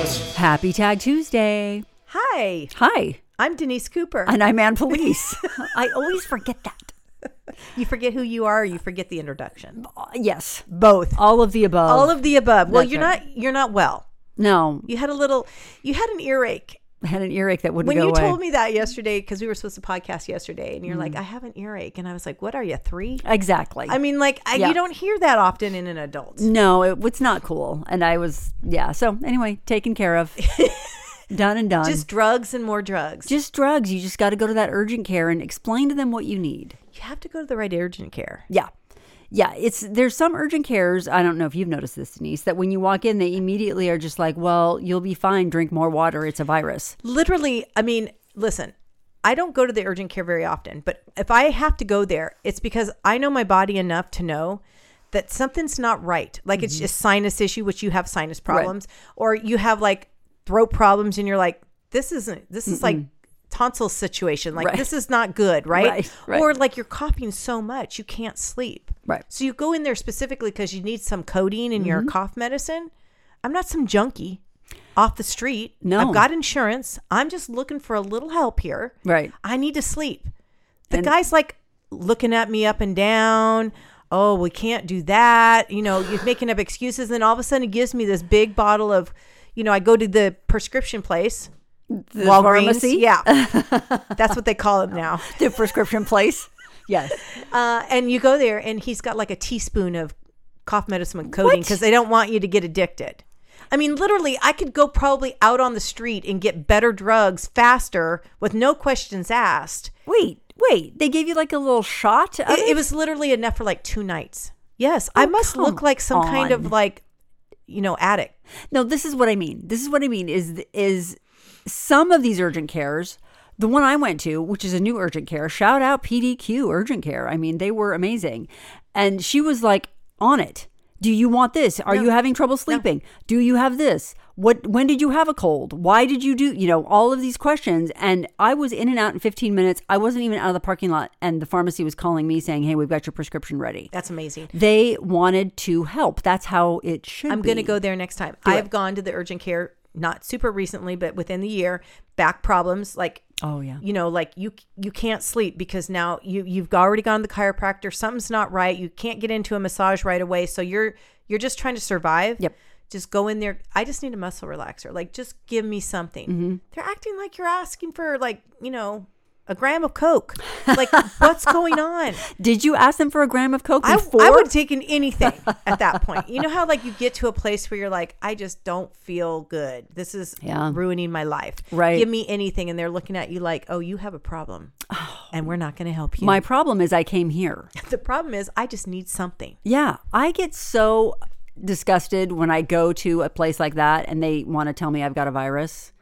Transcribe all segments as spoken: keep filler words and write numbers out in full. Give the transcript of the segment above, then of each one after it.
Happy Tag Tuesday. Hi. Hi. I'm Denise Cooper. And I'm Ann Police. I always forget that. You forget who you are or you forget the introduction? Uh, yes. Both. All of the above. All of the above. Well, That's you're right. not you're not well. No. You had a little you had an earache. I had an earache that wouldn't When go you away. told me that yesterday, because we were supposed to podcast yesterday, and you're like, I have an earache. And I was like, what are you, three? Exactly. I mean, like, I, Yeah. you don't hear that often in an adult. No, it, it's not cool. And I was, yeah. So anyway, taken care of. Done and done. Just drugs and more drugs. Just drugs. You just got to go to that urgent care and explain to them what you need. You have to go to the right urgent care. Yeah. Yeah, it's there's some urgent cares. I don't know if you've noticed this, Denise, that when you walk in, they immediately are just like, well, you'll be fine. Drink more water. It's a virus. Literally, I mean, listen, I don't go to the urgent care very often, but if I have to go there, it's because I know my body enough to know that something's not right. Like it's just sinus issue, which you have sinus problems, or you have like throat problems and you're like, this isn't, this is like tonsil situation. Like Right. this is not good, right? Right, right. Or like you're coughing so much, you can't sleep. Right. So you go in there specifically because you need some codeine in your cough medicine. I'm not some junkie off the street. No. I've got insurance. I'm just looking for a little help here. Right. I need to sleep. The And- guy's like looking at me up and down. Oh, we can't do that. You know, you're making up excuses. And all of a sudden he gives me this big bottle of, you know, I go to the prescription place. The Walgreens. pharmacy? Yeah. That's what they call it now. The prescription place. Yes. Uh, and you go there and he's got like a teaspoon of cough medicine with codeine What? because they don't want you to get addicted. I mean, literally, I could go probably out on the street and get better drugs faster with no questions asked. Wait, wait. They gave you like a little shot? Of It, it? it was literally enough for like two nights. Yes, I Oh, must come look like some kind on. of like, you know, addict. No, this is what I mean. This is what I mean is is some of these urgent cares, the one I went to, which is a new urgent care, shout out P D Q urgent care. I mean, they were amazing. And she was like on it. Do you want this? Are No. you having trouble sleeping? Do you have this? What when did you have a cold? Why did you do, you know, all of these questions? And I was in and out in fifteen minutes. I wasn't even out of the parking lot and the pharmacy was calling me saying, "Hey, we've got your prescription ready." That's amazing. They wanted to help. That's how it should I'm be. going to go there next time. Do I've it. gone to the urgent care, not super recently, but within the year, back problems like, Oh, yeah. you know, like you you can't sleep because now you you've already gone to the chiropractor. Something's not right. You can't get into a massage right away. So you're you're just trying to survive. Yep. Just go in there. I just need a muscle relaxer. Like, just give me something. Mm-hmm. They're acting like you're asking for like, you know, a gram of Coke. Like, what's going on? Did you ask them for a gram of Coke I, before? I would have taken anything at that point. You know how like you get to a place where you're like, I just don't feel good. This is Yeah. ruining my life. Right. Give me anything. And they're looking at you like, oh, you have a problem and we're not going to help you. My problem is I came here. the problem is I just need something. Yeah. I get so disgusted when I go to a place like that and they want to tell me I've got a virus.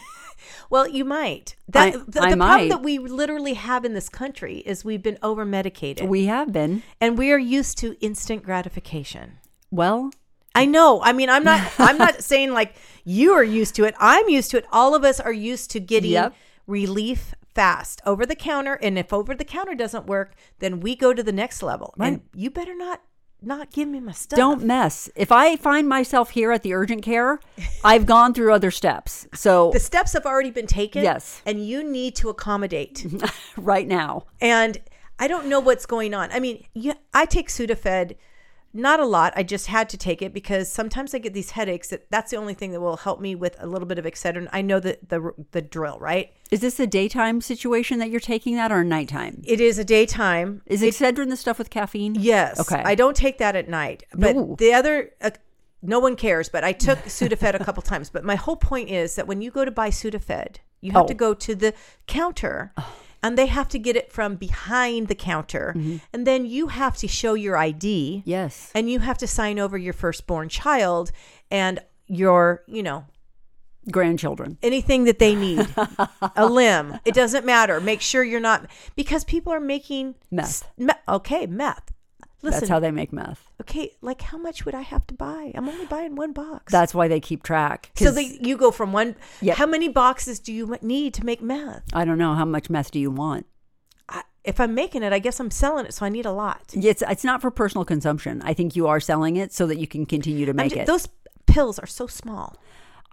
Well, you might. That, I- the I the might. problem that we literally have in this country is we've been over medicated. We have been. and we are used to instant gratification. Well, I know. I mean, I'm not I'm not saying like you are used to it. I'm used to it. All of us are used to getting Yep. relief fast over the counter. And if over the counter doesn't work, then we go to the next level. Right. And you better not not give me my stuff. don't mess. If I find myself here at the urgent care, I've gone through other steps. So The steps have already been taken. Yes. And you need to accommodate. right now, And I don't know what's going on. I mean, you, I take Sudafed, not a lot. I just had to take it because sometimes I get these headaches. That that's the only thing that will help me with a little bit of Excedrin. I know the the, the drill, right? is this a daytime situation that you're taking that or a nighttime? It is a daytime. Is Excedrin the stuff with caffeine? Yes. Okay. I don't take that at night. But No. the other, uh, no one cares, but I took Sudafed a couple times. But my whole point is that when you go to buy Sudafed, you have Oh. to go to the counter and they have to get it from behind the counter. And then you have to show your I D. Yes. And you have to sign over your firstborn child and your, you know, Grandchildren. anything that they need, a limb. It doesn't matter. Make sure you're not, because people are making Meth. Me- okay, meth. Listen, That's how they make meth. okay, like how much would I have to buy? I'm only buying one box. That's why they keep track. so 'Cause they, you go from one. Yep. How many boxes do you need to make meth? I don't know how much meth do you want. I, if I'm making it, I guess I'm selling it, so I need a lot. It's it's not for personal consumption. I think you are selling it so that you can continue to I'm make ju- it. Those pills are so small.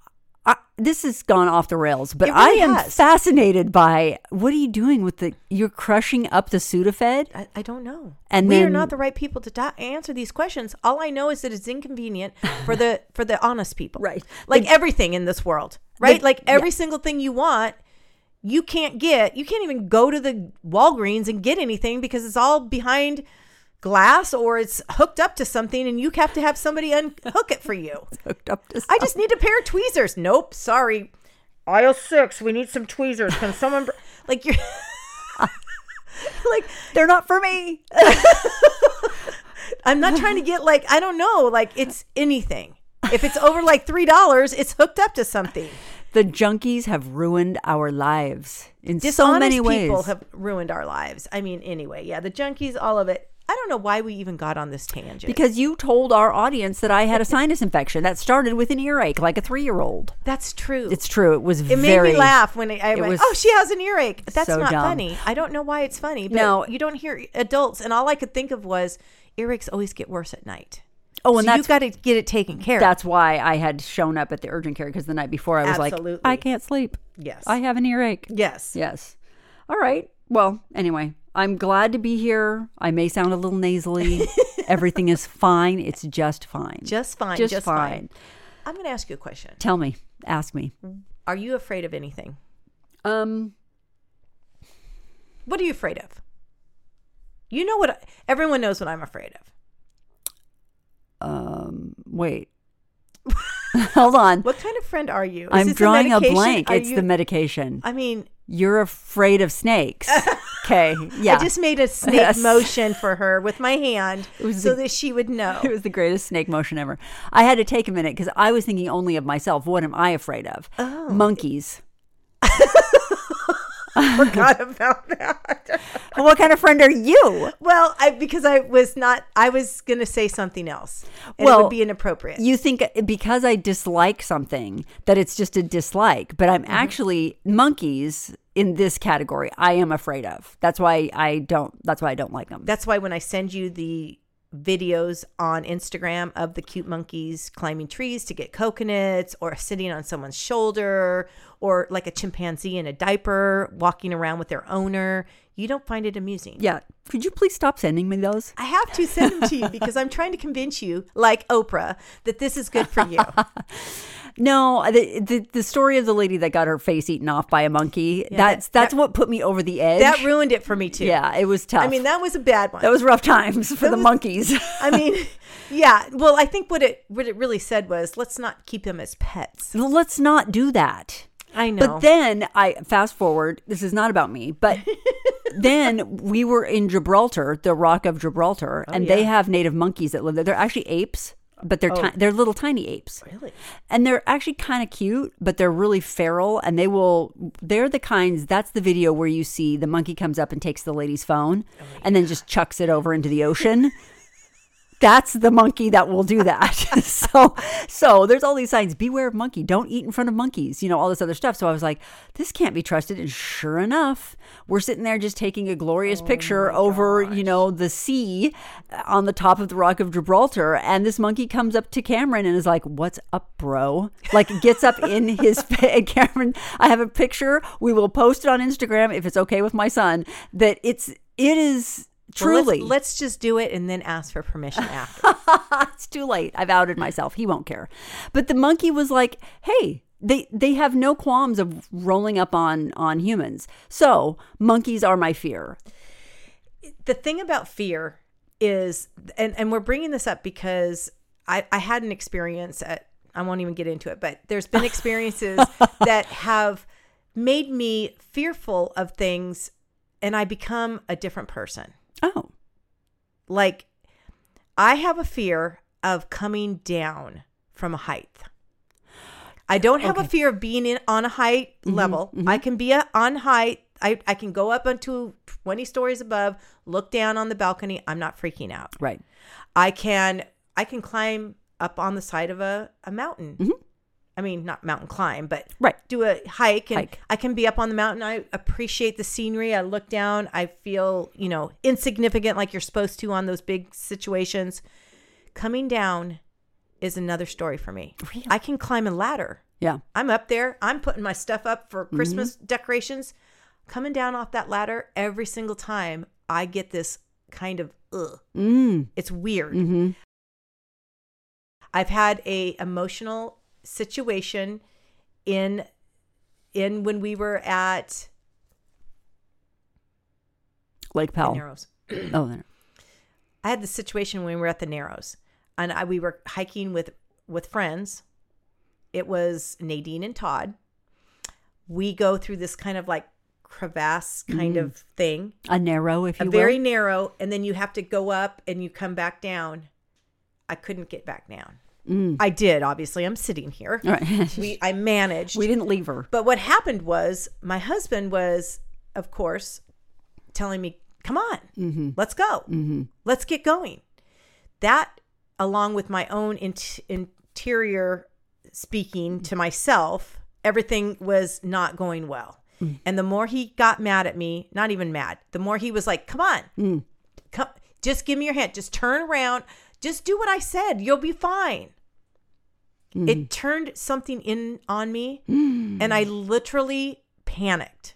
I, this has gone off the rails, but It really I am has. fascinated by what are you doing with the? You're crushing up the Sudafed. I, I don't know. And we are then- not the right people to ta- answer these questions. All I know is that it's inconvenient for the for the honest people. Right. Like everything in this world. Right? the- like every single thing you want, you can't get. You can't even go to the Walgreens and get anything because it's all behind glass or it's hooked up to something and you have to have somebody unhook it for you. Hooked up to I just need a pair of tweezers. Nope, sorry. Aisle six, we need some tweezers. Can someone br-? like you're like They're not for me. I'm not trying to get like I don't know, like it's anything. If it's over like three dollars, it's hooked up to something. The junkies have ruined our lives in so Dishonest many ways. people have ruined our lives. I mean, anyway, yeah, the junkies, all of it. I don't know why we even got on this tangent. Because you told our audience that I had a sinus infection that started with an earache, like a three-year-old. That's true. It's true. It was It very. made me laugh when I, I went, was oh, she has an earache. That's so not dumb. funny. I don't know why it's funny, but No. you don't hear adults. And all I could think of was earaches always get worse at night. Oh, and so you that's got to get it taken care of. that's why I had shown up at the urgent care because the night before I was Absolutely. like, I can't sleep. Yes. I have an earache. Yes. Yes. All right. Well, anyway, I'm glad to be here. I may sound a little nasally. Everything is fine. It's just fine. Just fine. Just, Just, fine. fine. I'm going to ask you a question. Tell me. Ask me. Are you afraid of anything? Um. What are you afraid of? You know what? Everyone knows what I'm afraid of. Um. Wait. Hold on. What kind of friend are you? Is I'm this drawing a medication? blank. Are It's you- the medication. I mean, You're afraid of snakes. Okay. Yeah. I just made a snake Yes. motion for her with my hand was so the- that she would know. It was the greatest snake motion ever. I had to take a minute because I was thinking only of myself. What am I afraid of? Oh. Monkeys. Forgot about that. What kind of friend are you? Well, I because I was not. I was going to say something else, and it Well, would be inappropriate. You think because I dislike something that it's just a dislike, but I'm Mm-hmm. actually monkeys in this category. I am afraid of. That's why I don't. That's why I don't like them. That's why when I send you the videos on Instagram of the cute monkeys climbing trees to get coconuts or sitting on someone's shoulder or like a chimpanzee in a diaper walking around with their owner, you don't find it amusing. Yeah. Could you please stop sending me those? I have to send them to you because I'm trying to convince you, like Oprah, that this is good for you. No, the, the the story of the lady that got her face eaten off by a monkey. Yeah, that's that- that's that- what put me over the edge. That ruined it for me too. Yeah, it was tough. I mean, that was a bad one. that was rough times for the was- monkeys. I mean, yeah. Well, I think what it what it really said was, let's not keep them as pets. Well, let's not do that. I know. But then I fast forward. This is not about me, but then we were in Gibraltar, the Rock of Gibraltar, and they yeah. have native monkeys that live there. They're actually apes, but they're ti- they're little tiny apes. Really? And they're actually kind of cute, but they're really feral. And they will, they're the kinds, that's the video where you see the monkey comes up and takes the lady's phone and then just chucks it over into the ocean. That's the monkey that will do that. so, so there's all these signs, beware of monkey, don't eat in front of monkeys, you know, all this other stuff. So I was like, this can't be trusted. And sure enough, we're sitting there just taking a glorious picture over, you know, the sea on the top of the Rock of Gibraltar. And this monkey comes up to Cameron and is like, what's up, bro? Like gets up in his face. And Cameron, I have a picture. We will post it on Instagram if it's okay with my son, that it's, it is Well, truly. let's, let's just do it and then ask for permission after. It's too late. I've outed myself. He won't care. But the monkey was like, hey, they they have no qualms of rolling up on on humans. So monkeys are my fear. The thing about fear is, and, and we're bringing this up because I, I had an experience at, I won't even get into it, but there's been experiences that have made me fearful of things and I become a different person. Oh, Like, I have a fear of coming down from a height. I don't have a Okay. fear of being in on a height level. I can be a, on height. I, I can go up onto twenty stories above, look down on the balcony. I'm not freaking out. right. I can I can climb up on the side of a, a mountain. I mean, not mountain climb, but Right. do a hike. And Hike. I can be up on the mountain. I appreciate the scenery. I look down. I feel, you know, insignificant like you're supposed to on those big situations. Coming down is another story for me. Really? I can climb a ladder Yeah. I'm up there. I'm putting my stuff up for Christmas mm-hmm. decorations. Coming down off that ladder every single time, I get this kind of ugh. Mm. It's weird. Mm-hmm. I've had a emotional situation in in when we were at Lake Powell. The Narrows. Oh, there. I had the situation when we were at the Narrows, and I, we were hiking with with friends. It was Nadine and Todd. We go through this kind of like crevasse kind mm. of thing. A narrow, if you a will. Very narrow, and then you have to go up and you come back down. I couldn't get back down. Mm. I did, obviously. I'm sitting here. Right. we I managed. We didn't leave her. But what happened was my husband was, of course, telling me, come on, mm-hmm. let's go. Mm-hmm. Let's get going. That, along with my own in- interior speaking to myself, everything was not going well. Mm. And the more he got mad at me, not even mad, the more he was like, come on, mm. come, just give me your hand. Just turn around. Just do what I said. You'll be fine. Mm. It turned something in on me, mm. and I literally panicked.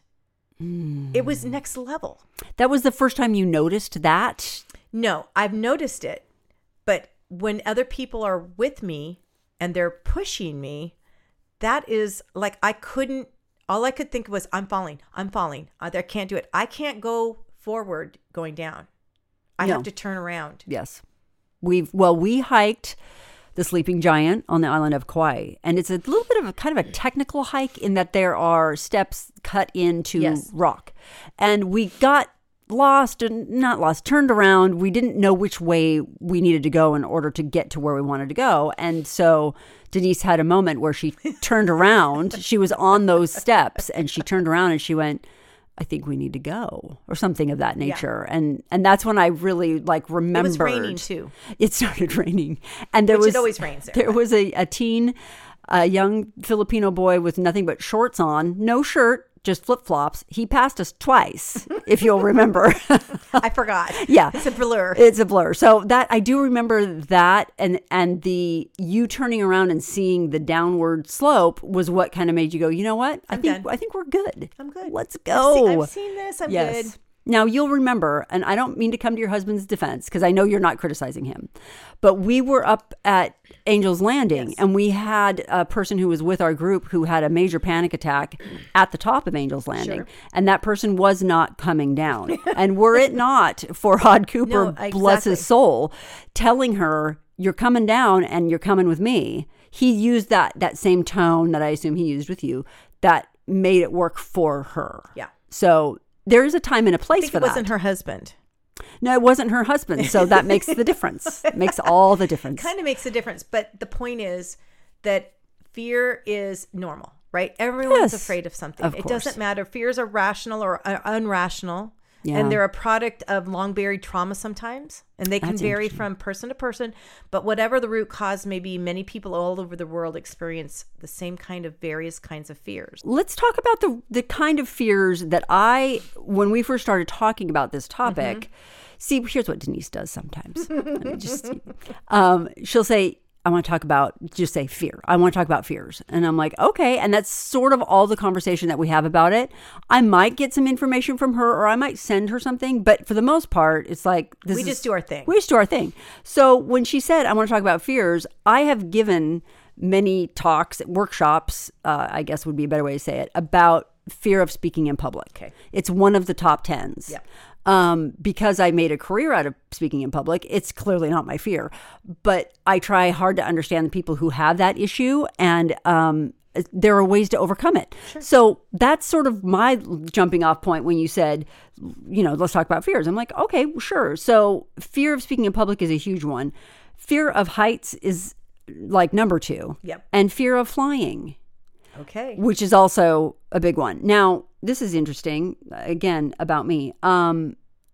Mm. It was next level. That was the first time you noticed that? No, I've noticed it. But when other people are with me and they're pushing me, that is like I couldn't, all I could think was, I'm falling, I'm falling. I can't do it. I can't go forward going down. I no. have to turn around. Yes. We've, well, we hiked the Sleeping Giant on the island of Kauai. And it's a little bit of a kind of a technical hike in that there are steps cut into yes. rock. And we got lost and not lost, turned around. We didn't know which way we needed to go in order to get to where we wanted to go. And so Denise had a moment where she turned around. She was on those steps and she turned around and she went, I think we need to go, or something of that nature. Yeah. And and that's when I really like remembered. It was raining too. It started raining. And there Which was it always rains there. There was a, a teen, a young Filipino boy with nothing but shorts on, no shirt, just flip-flops. He passed us twice, if you'll remember. I forgot. Yeah. It's a blur. It's a blur. So that I do remember that, and and the you turning around and seeing the downward slope was what kind of made you go, you know what? I I'm think done. I think we're good. I'm good. Let's go. I've seen, I've seen this. I'm yes. good. Now, you'll remember, and I don't mean to come to your husband's defense because I know you're not criticizing him, but we were up at Angel's Landing yes. and we had a person who was with our group who had a major panic attack at the top of Angel's Landing. Sure. And that person was not coming down. And were it not for Hod Cooper, no, exactly. bless his soul, telling her, you're coming down and you're coming with me, he used that that same tone that I assume he used with you that made it work for her. Yeah. So there is a time and a place I think for it that. It wasn't her husband. No, it wasn't her husband. So that makes the difference. Makes all the difference. Kind of makes the difference. But the point is that fear is normal, right? Everyone's yes, afraid of something. Of it course. doesn't matter. Fears are rational or uh, unrational. Yeah. And they're a product of long buried trauma sometimes. And they can That's vary from person to person. But whatever the root cause may be, many people all over the world experience the same kind of various kinds of fears. Let's talk about the the kind of fears that I, when we first started talking about this topic, mm-hmm. see, here's what Denise does sometimes. just, um, she'll say, I want to talk about, just say fear. I want to talk about fears. And I'm like, okay. And that's sort of all the conversation that we have about it. I might get some information from her or I might send her something. But for the most part, it's like, this we is, just do our thing. We just do our thing. So when she said, I want to talk about fears, I have given many talks, workshops, uh, I guess would be a better way to say it, about fear of speaking in public. Okay. It's one of the top tens. Yeah. Um, because I made a career out of speaking in public, it's clearly not my fear, but I try hard to understand the people who have that issue, and um, there are ways to overcome it. Sure. So that's sort of my jumping off point when you said, you know, let's talk about fears. I'm like, okay, sure. So fear of speaking in public is a huge one. Fear of heights is like number two. Yep. And fear of flying. Okay. Which is also a big one. Now, this is interesting, again, about me. Um,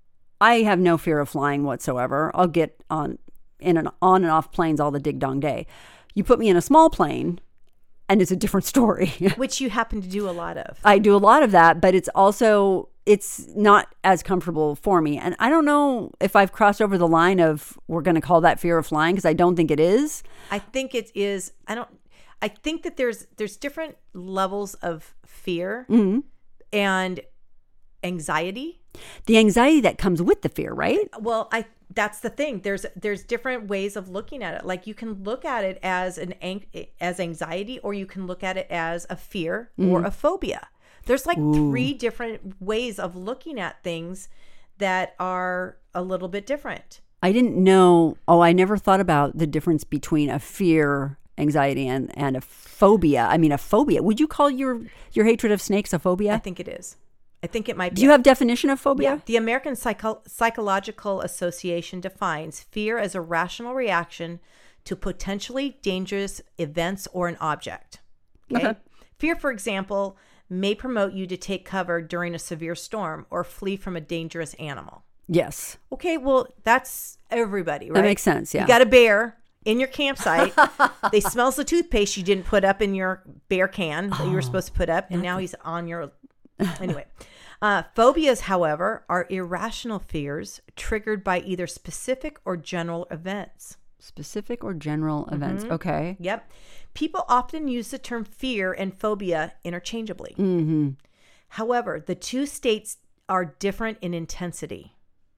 I have no fear of flying whatsoever. I'll get on in an on and off planes all the dig dong day. You put me in a small plane and it's a different story. Which you happen to do a lot of. I do a lot of that, but it's also, it's not as comfortable for me. And I don't know if I've crossed over the line of we're going to call that fear of flying, because I don't think it is. I think it is. I don't. I think that there's there's different levels of fear Mm-hmm. and anxiety. The anxiety that comes with the fear, right? Well, I that's the thing. There's there's different ways of looking at it. Like you can look at it as an ang- as anxiety, or you can look at it as a fear or a phobia. There's like three different ways of looking at things that are a little bit different. I didn't know. Oh, I never thought about the difference between a fear, anxiety, and, and a phobia. I mean, a phobia. Would you call your, your hatred of snakes a phobia? I think it is. I think it might be. Do you have definition of phobia? Yeah. The American Psycho- Psychological Association defines fear as a rational reaction to potentially dangerous events or an object. Okay? Okay. Fear, for example, may promote you to take cover during a severe storm or flee from a dangerous animal. Yes. Okay, well, that's everybody, right? That makes sense, yeah. You got a bear in your campsite. They smells the toothpaste you didn't put up in your bear can that you were supposed to put up, and now he's on your... Anyway, uh, phobias, however, are irrational fears triggered by either specific or general events. Specific or general events. Okay. Yep. People often use the term fear and phobia interchangeably. Mm-hmm. However, the two states are different in intensity.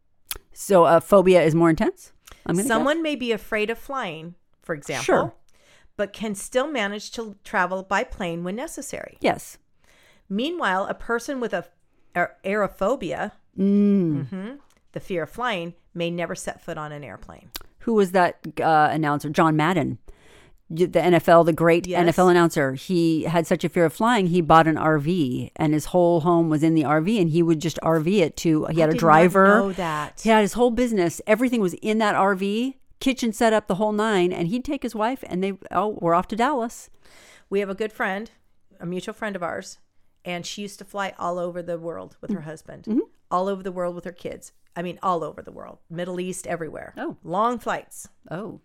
So a phobia is more intense? I'm gonna Someone may be afraid of flying, for example, Sure. but can still manage to travel by plane when necessary. Yes. Meanwhile, a person with a a- aerophobia, Mm. mhm, the fear of flying, may never set foot on an airplane. Who was that uh, announcer? John Madden. Y- The N F L, the great Yes. N F L announcer. He had such a fear of flying, he bought an R V, and his whole home was in the R V, and he would just R V it to, he had I a did not driver. know that. He had his whole business. Everything was in that R V, kitchen set up, the whole nine, and he'd take his wife, and they, oh, we're off to Dallas. We have a good friend, a mutual friend of ours, and she used to fly all over the world with her husband, Mm-hmm. all over the world with her kids. I mean, all over the world, Middle East, everywhere. Oh. Long flights. Oh.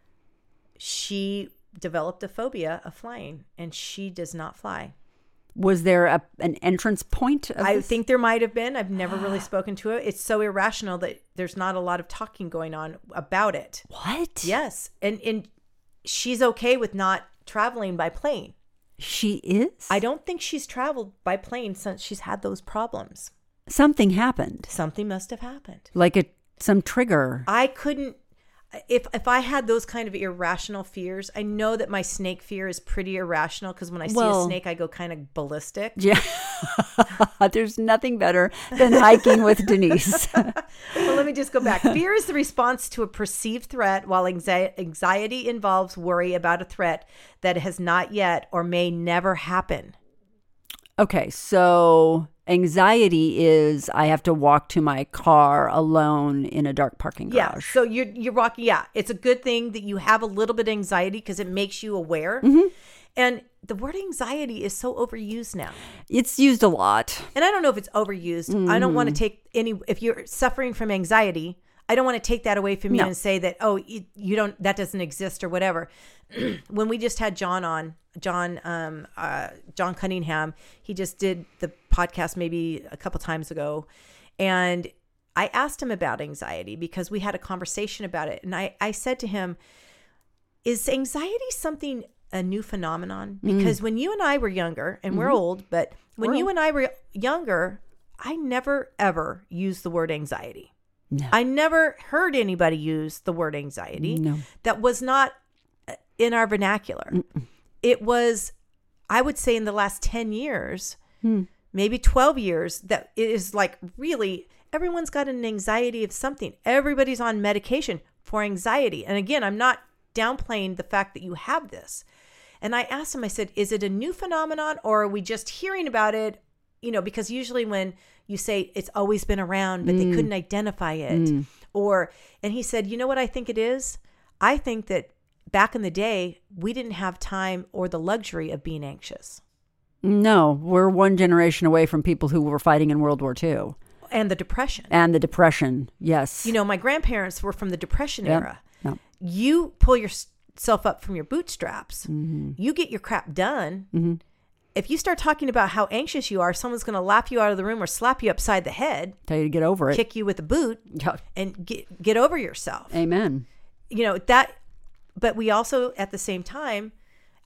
She developed a phobia of flying, and she does not fly. Was there a, an entrance point? Of I this? think there might have been. I've never really spoken to it. It's so irrational that there's not a lot of talking going on about it. What? Yes. And and she's okay with not traveling by plane. She is? I don't think she's traveled by plane since she's had those problems. Something happened. Something must have happened. Like a some trigger. I couldn't if if I had those kind of irrational fears. I know that my snake fear is pretty irrational because when I see Well- a snake I go kind of ballistic. Yeah. There's nothing better than hiking with Denise. Well, let me just go back. Fear is the response to a perceived threat, while anxi- anxiety involves worry about a threat that has not yet or may never happen. Okay, so anxiety is I have to walk to my car alone in a dark parking Yeah. garage. So you're you're walking. Yeah, it's a good thing that you have a little bit of anxiety because it makes you aware. Mm-hmm. And the word anxiety is so overused now. It's used a lot. And I don't know if it's overused. Mm-hmm. I don't want to take any. If you're suffering from anxiety, I don't want to take that away from you No. and say that oh you, you don't that doesn't exist or whatever. When we just had John on, John um uh John Cunningham, he just did the podcast maybe a couple times ago, and I asked him about anxiety because we had a conversation about it, and I I said to him, is anxiety something a new phenomenon? Because when you and I were younger, and we're old, but when We're you old. and I were younger, I never ever used the word anxiety. No. I never heard anybody use the word anxiety. No. That was not in our vernacular. It was, I would say, in the last ten years, Hmm. maybe twelve years, that it is like really everyone's got an anxiety of something. Everybody's on medication for anxiety. And again, I'm not downplaying the fact that you have this. And I asked him, I said, is it a new phenomenon or are we just hearing about it? You know, because usually when you say it's always been around, but they couldn't identify it. Or, and he said, you know what I think it is? I think that back in the day, we didn't have time or the luxury of being anxious. No, we're one generation away from people who were fighting in World War Two. And the depression. And the Depression, yes. You know, my grandparents were from the Depression Yep. era. Yep. You pull yourself up from your bootstraps. You get your crap done. If you start talking about how anxious you are, someone's going to lap you out of the room or slap you upside the head, Tell you to get over it. kick you with a boot, Yeah. and get get over yourself. Amen. You know that. But we also, at the same time,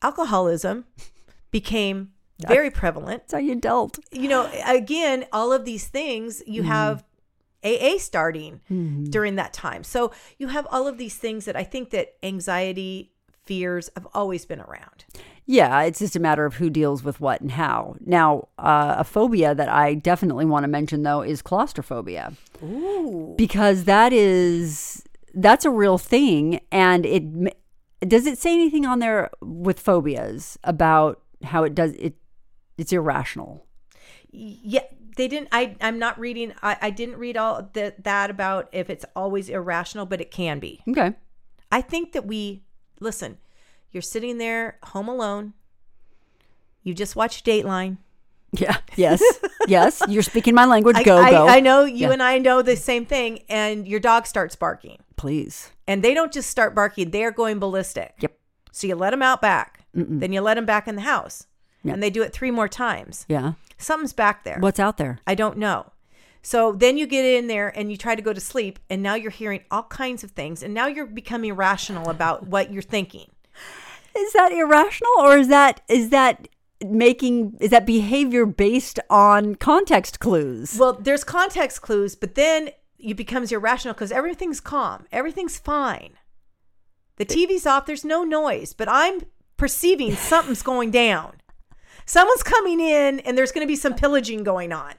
alcoholism became very prevalent. That's how you dealt. You know, again, all of these things, you mm. have A A starting mm. during that time. So you have all of these things that I think that anxiety, fears have always been around. Yeah, it's just a matter of who deals with what and how. Now, uh, a phobia that I definitely want to mention, though, is claustrophobia. Ooh. Because that is, that's a real thing. And it, does it say anything on there with phobias about how it does, it? It's irrational? Yeah, they didn't, I, I'm not reading, I, I didn't read all the, that about if it's always irrational, but it can be. Okay. I think that we, listen, you're sitting there home alone. You just watched Dateline. Yeah. Yes. Yes. You're speaking my language. Go, I, go. I, I know you yeah. and I know the same thing. And your dog starts barking. Please. And they don't just start barking. They are going ballistic. Yep. So you let them out back. Mm-mm. Then you let them back in the house. Yep. And they do it three more times. Yeah. Something's back there. What's out there? I don't know. So then you get in there and you try to go to sleep. And now you're hearing all kinds of things. And now you're becoming rational about what you're thinking. Is that irrational, or is that is that making is that behavior based on context clues? Well, there's context clues, but then it becomes irrational because everything's calm, everything's fine. The T V's off, there's no noise, but I'm perceiving something's going down. Someone's coming in, and there's going to be some pillaging going on.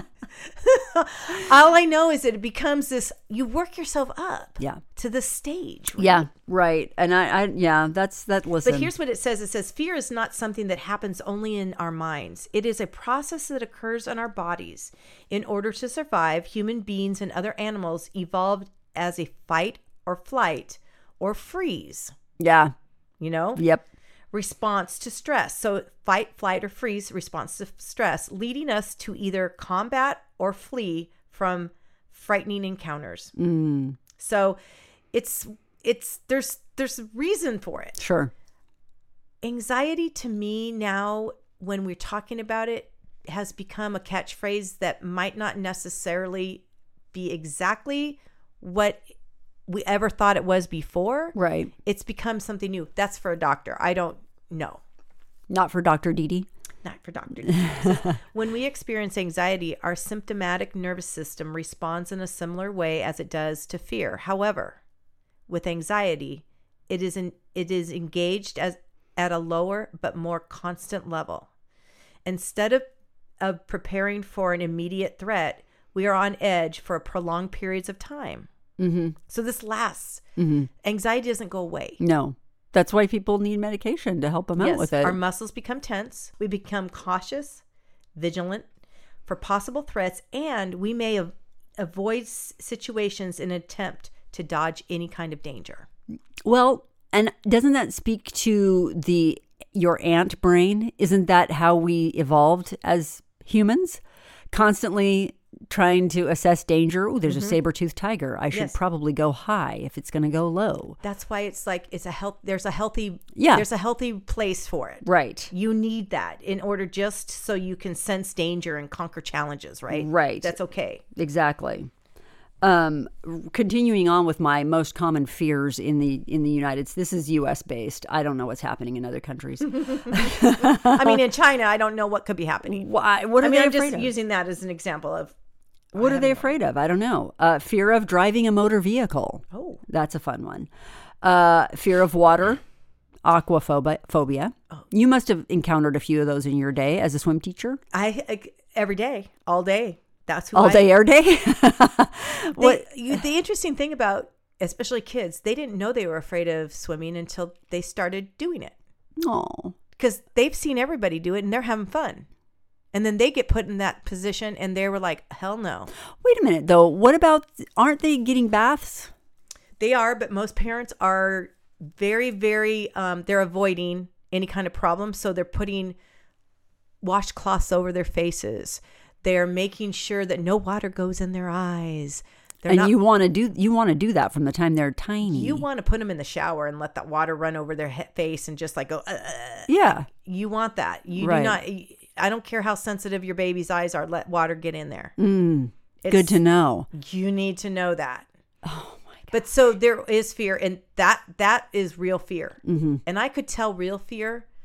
All I know is that it becomes this, you work yourself up yeah. to the stage. Right? Yeah, right. And I, I, yeah, that's that. Listen. But here's what it says. It says, fear is not something that happens only in our minds. It is a process that occurs in our bodies. In order to survive, human beings and other animals evolved as a fight or flight or freeze. Yeah. You know? Yep. Response to stress. So fight, flight, or freeze, response to stress, leading us to either combat or flee from frightening encounters. Mm. So it's it's there's there's a reason for it. Sure. Anxiety to me now, when we're talking about it, has become a catchphrase that might not necessarily be exactly what we ever thought it was before. Right. It's become something new. That's for a doctor. I don't know. Not for Doctor Didi. Not for Doctor Didi. So when we experience anxiety, our symptomatic nervous system responds in a similar way as it does to fear. However, with anxiety, it is in, it is engaged as at a lower but more constant level. Instead of, of preparing for an immediate threat, we are on edge for prolonged periods of time. Mm-hmm. So this lasts. Mm-hmm. Anxiety doesn't go away. No. That's why people need medication to help them yes, out with it. Our muscles become tense. We become cautious, vigilant for possible threats, and we may av- avoid s- situations in an attempt to dodge any kind of danger. Well, and doesn't that speak to the your ant brain? Isn't that how we evolved as humans? Constantly trying to assess danger. Oh, there's mm-hmm. a saber-toothed tiger. I should yes. probably go high if it's going to go low. That's why it's like it's a health. There's a healthy. Yeah. There's a healthy place for it. Right. You need that in order just so you can sense danger and conquer challenges. Right. Right. That's okay. Exactly. Um, continuing on with my most common fears in the in the United States. This is U S based. I don't know what's happening in other countries. I mean, in China, I don't know what could be happening. Why? What are I mean, they I'm afraid just of? using that as an example of. What are they afraid of? I don't know. Uh, fear of driving a motor vehicle. Oh, that's a fun one. Uh, fear of water, aquaphobia. Phobia. Oh. You must have encountered a few of those in your day as a swim teacher. I, I every day, all day. That's who all I, day, air day. What they, you, the interesting thing about especially kids, they didn't know they were afraid of swimming until they started doing it. Oh, because they've seen everybody do it and they're having fun. And then they get put in that position and they were like, hell no. Wait a minute, though. What about, aren't they getting baths? They are, but most parents are very, very, um, they're avoiding any kind of problem. So they're putting washcloths over their faces. They're making sure that no water goes in their eyes. They're and not, you want to do you want to do that from the time they're tiny. You want to put them in the shower and let that water run over their he- face and just like go. Uh, yeah, you want that. You right. do not. I don't care how sensitive your baby's eyes are. Let water get in there. Mm, good to know. You need to know that. Oh my God. But so there is fear, and that that is real fear. Mm-hmm. And I could tell real fear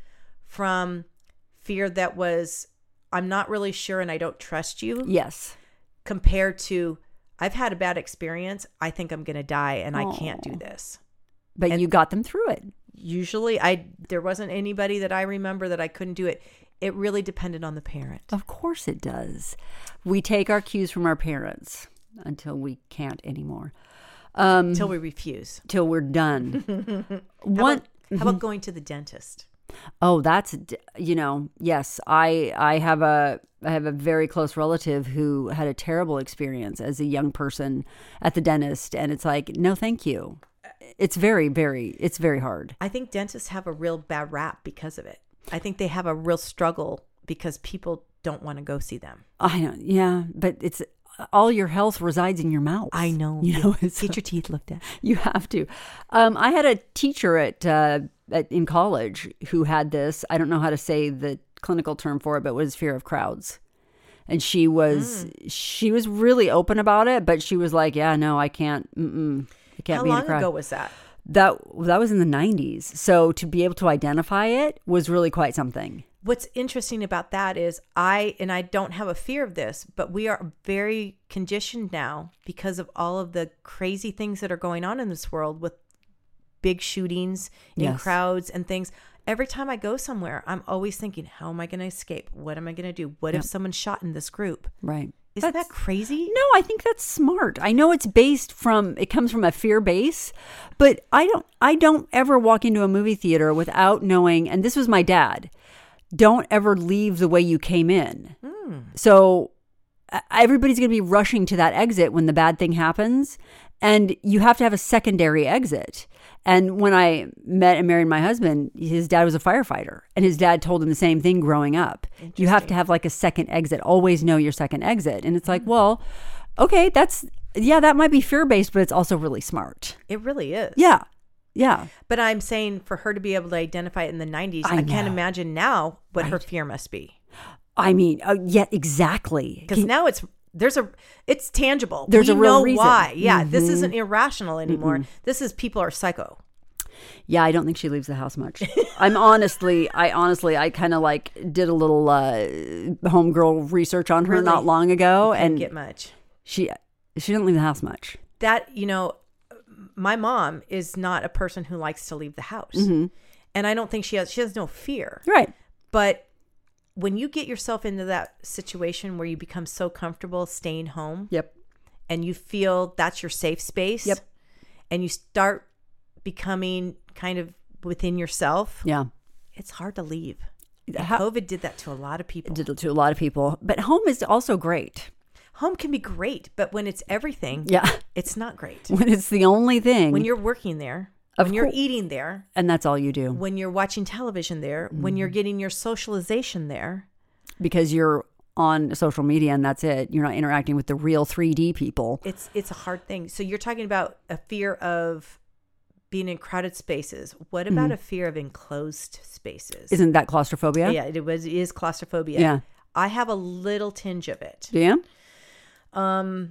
from fear that was, I'm not really sure and I don't trust you. Yes. Compared to, I've had a bad experience. I think I'm going to die and I can't do this. But And- you got them through it. Usually I there wasn't anybody that I remember that I couldn't do it. It really depended on the parent. Of course it does. We take our cues from our parents until we can't anymore. Um, Until we refuse. till we're done. How One, about, how about going to the dentist? oh, that's you know, yes. I I have a I have a very close relative who had a terrible experience as a young person at the dentist, and it's like, no, thank you. It's very, very, it's very hard. I think dentists have a real bad rap because of it. I think they have a real struggle because people don't want to go see them. I know, yeah, but it's all your health resides in your mouth. I know. You know, it's, Get your teeth looked at. you have to. Um, I had a teacher at, uh, at in college who had this. I don't know how to say the clinical term for it, but it was fear of crowds. And she was mm. she was really open about it, but she was like, "Yeah, no, I can't. Mm-mm, I can't How be in a long crowd." ago was that? That that was in the nineties. So to be able to identify it was really quite something. What's interesting about that is I, and I don't have a fear of this, but we are very conditioned now because of all of the crazy things that are going on in this world with big shootings in Yes. crowds and things. Every time I go somewhere, I'm always thinking, how am I going to escape? What am I going to do? What Yep. if someone's shot in this group? Right. Isn't That's- that crazy? No, I think that's smart. I know it's based from it comes from a fear base, but I don't I don't ever walk into a movie theater without knowing, and this was my dad. Don't ever leave the way you came in. Mm. So uh, everybody's going to be rushing to that exit when the bad thing happens, and you have to have a secondary exit. And when I met and married my husband, his dad was a firefighter, and his dad told him the same thing growing up. You have to have like a second exit. Always know your second exit. And it's like, well, okay, that's, yeah, that might be fear-based, but it's also really smart. It really is. Yeah. Yeah. But I'm saying for her to be able to identify it in the nineties, I I, can't know. imagine now what her Right. fear must be. I mean, uh, yeah, exactly. Because now it's there's a it's tangible. There's we a real know reason. why. Yeah, this Mhm. isn't irrational anymore. This is people are psycho. Yeah, I don't think she leaves the house much. I'm honestly, I honestly, I kind of like did a little uh, homegirl research on her Really? not long ago, Didn't and get much. she she didn't leave the house much. That, you know, my mom is not a person who likes to leave the house. Mm-hmm. And I don't think she has she has no fear. Right. But when you get yourself into that situation where you become so comfortable staying home Yep. and you feel that's your safe space. Yep. And you start becoming kind of within yourself, Yeah. it's hard to leave. And How- COVID did that to a lot of people. Did it to a lot of people, but home is also great. Home can be great, but when it's everything, Yeah. it's not great. When it's the only thing, When you're working there, Of when you're cour- eating there, and that's all you do when you're watching television there, when you're getting your socialization there, because you're on social media and that's it. You're not interacting with the real three D people. it's it's a hard thing. So you're talking about a fear of being in crowded spaces. What about a fear of enclosed spaces? Isn't that claustrophobia? yeah, it was it is claustrophobia. Yeah. I have a little tinge of it. Do you? Um,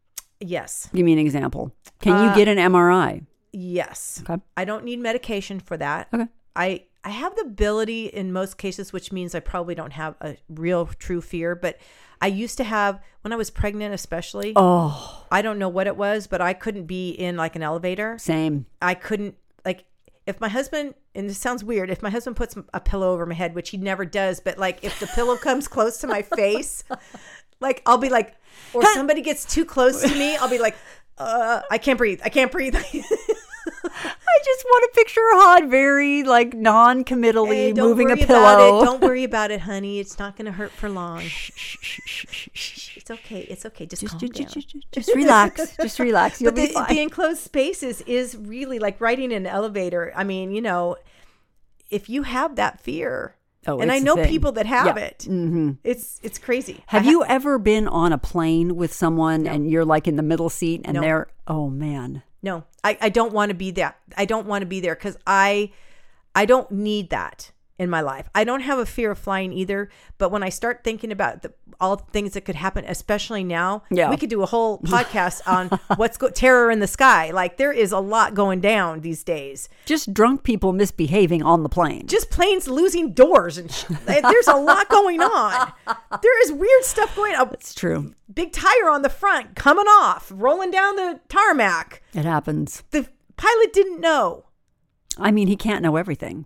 yes, Give me an example. Can Uh, you get an M R I? yes. Okay. I don't need medication for that. Okay. I I have the ability in most cases, which means I probably don't have a real true fear, but I used to have when I was pregnant, especially. Oh, I don't know what it was, but I couldn't be in like an elevator. same. I couldn't like if my husband, and this sounds weird, if my husband puts a pillow over my head, which he never does, but like if the pillow comes close to my face, like I'll be like, or somebody gets too close to me, I'll be like, uh, I can't breathe. I can't breathe. I just want to picture Hod very like non-committally Hey, don't moving a worry pillow. about it. Don't worry about it, honey. It's not going to hurt for long. It's okay. It's okay. Just, Just, calm just, down. just, just, just relax. Just relax. You'll But be the, fine. the enclosed spaces is really like riding in an elevator. I mean, you know, if you have that fear, Oh, and I it's a know thing. people that have Yeah. it, Mm-hmm. it's it's crazy. Have I ha- you ever been on a plane with someone and you're like in the middle seat and No. they're, oh man. No, I, I don't want to be that. I don't want to be there because I I don't need that. in my life. I don't have a fear of flying either, but when I start thinking about the, all the things that could happen, especially now, Yeah. we could do a whole podcast on what's go- terror in the sky. Like there is a lot going down these days. Just drunk people misbehaving on the plane. Just planes losing doors and sh- there's a lot going on. There is weird stuff going on. It's true. Big tire on the front coming off, rolling down the tarmac. It happens. The pilot didn't know. I mean, he can't know everything.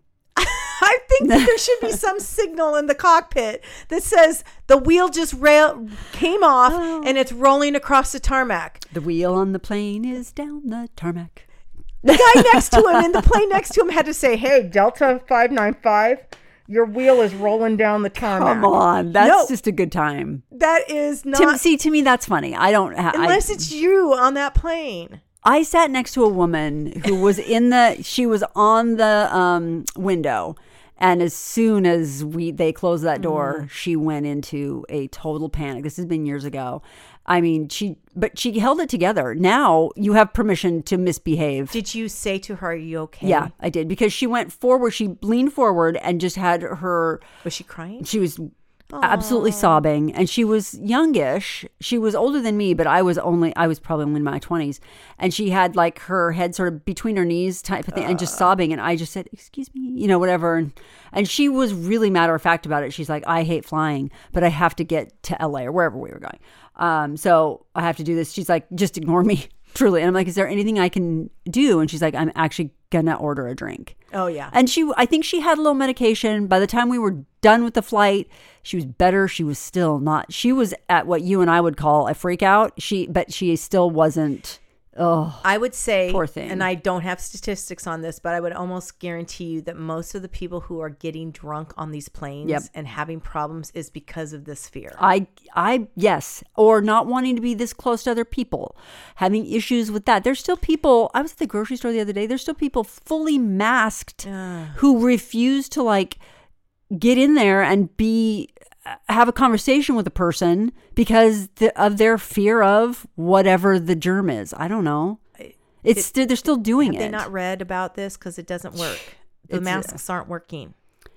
I think that there should be some signal in the cockpit that says the wheel just rail came off Oh. and it's rolling across the tarmac. The wheel on the plane is down the tarmac. The guy next to him in the plane next to him had to say, "Hey, Delta five nine five, your wheel is rolling down the tarmac." Come on. That's No. just a good time. That is not To, see, to me, that's funny. I don't ha- unless I, it's you on that plane. I sat next to a woman who was in the, she was on the um, window. And as soon as we they closed that door, Mm. she went into a total panic. This has been years ago. I mean, she, but she held it together. Now you have permission to misbehave. Did you say to her, "Are you okay?" Yeah, I did, because she went forward. She leaned forward and just had her, Was she crying? she was absolutely sobbing, and she was youngish. She was older than me, but I was only, I was probably only in my twenties. And she had like her head sort of between her knees type of thing and just sobbing. And I just said, "Excuse me," you know, whatever. And, and she was really matter of fact about it. She's like, "I hate flying, but I have to get to L A or wherever we were going. Um, so I have to do this." She's like, "Just ignore me." Truly. And I'm like, "Is there anything I can do?" And she's like, "I'm actually gonna order a drink." Oh yeah. And she, I think she had a little medication. By the time we were done with the flight, she was better. She was still not, she was at what you and I would call a freak out. She, but she still wasn't, oh, I would say, Poor thing. and I don't have statistics on this, but I would almost guarantee you that most of the people who are getting drunk on these planes Yep. and having problems is because of this fear. I, I, yes, or not wanting to be this close to other people, having issues with that. There's still people, I was at the grocery store the other day, there's still people fully masked who refuse to like get in there and be, have a conversation with a person because the, of their fear of whatever the germ is. I don't know. It's it- still, they're still doing Have it. they not read about this? Because it doesn't work. The It's, uh, masks aren't working.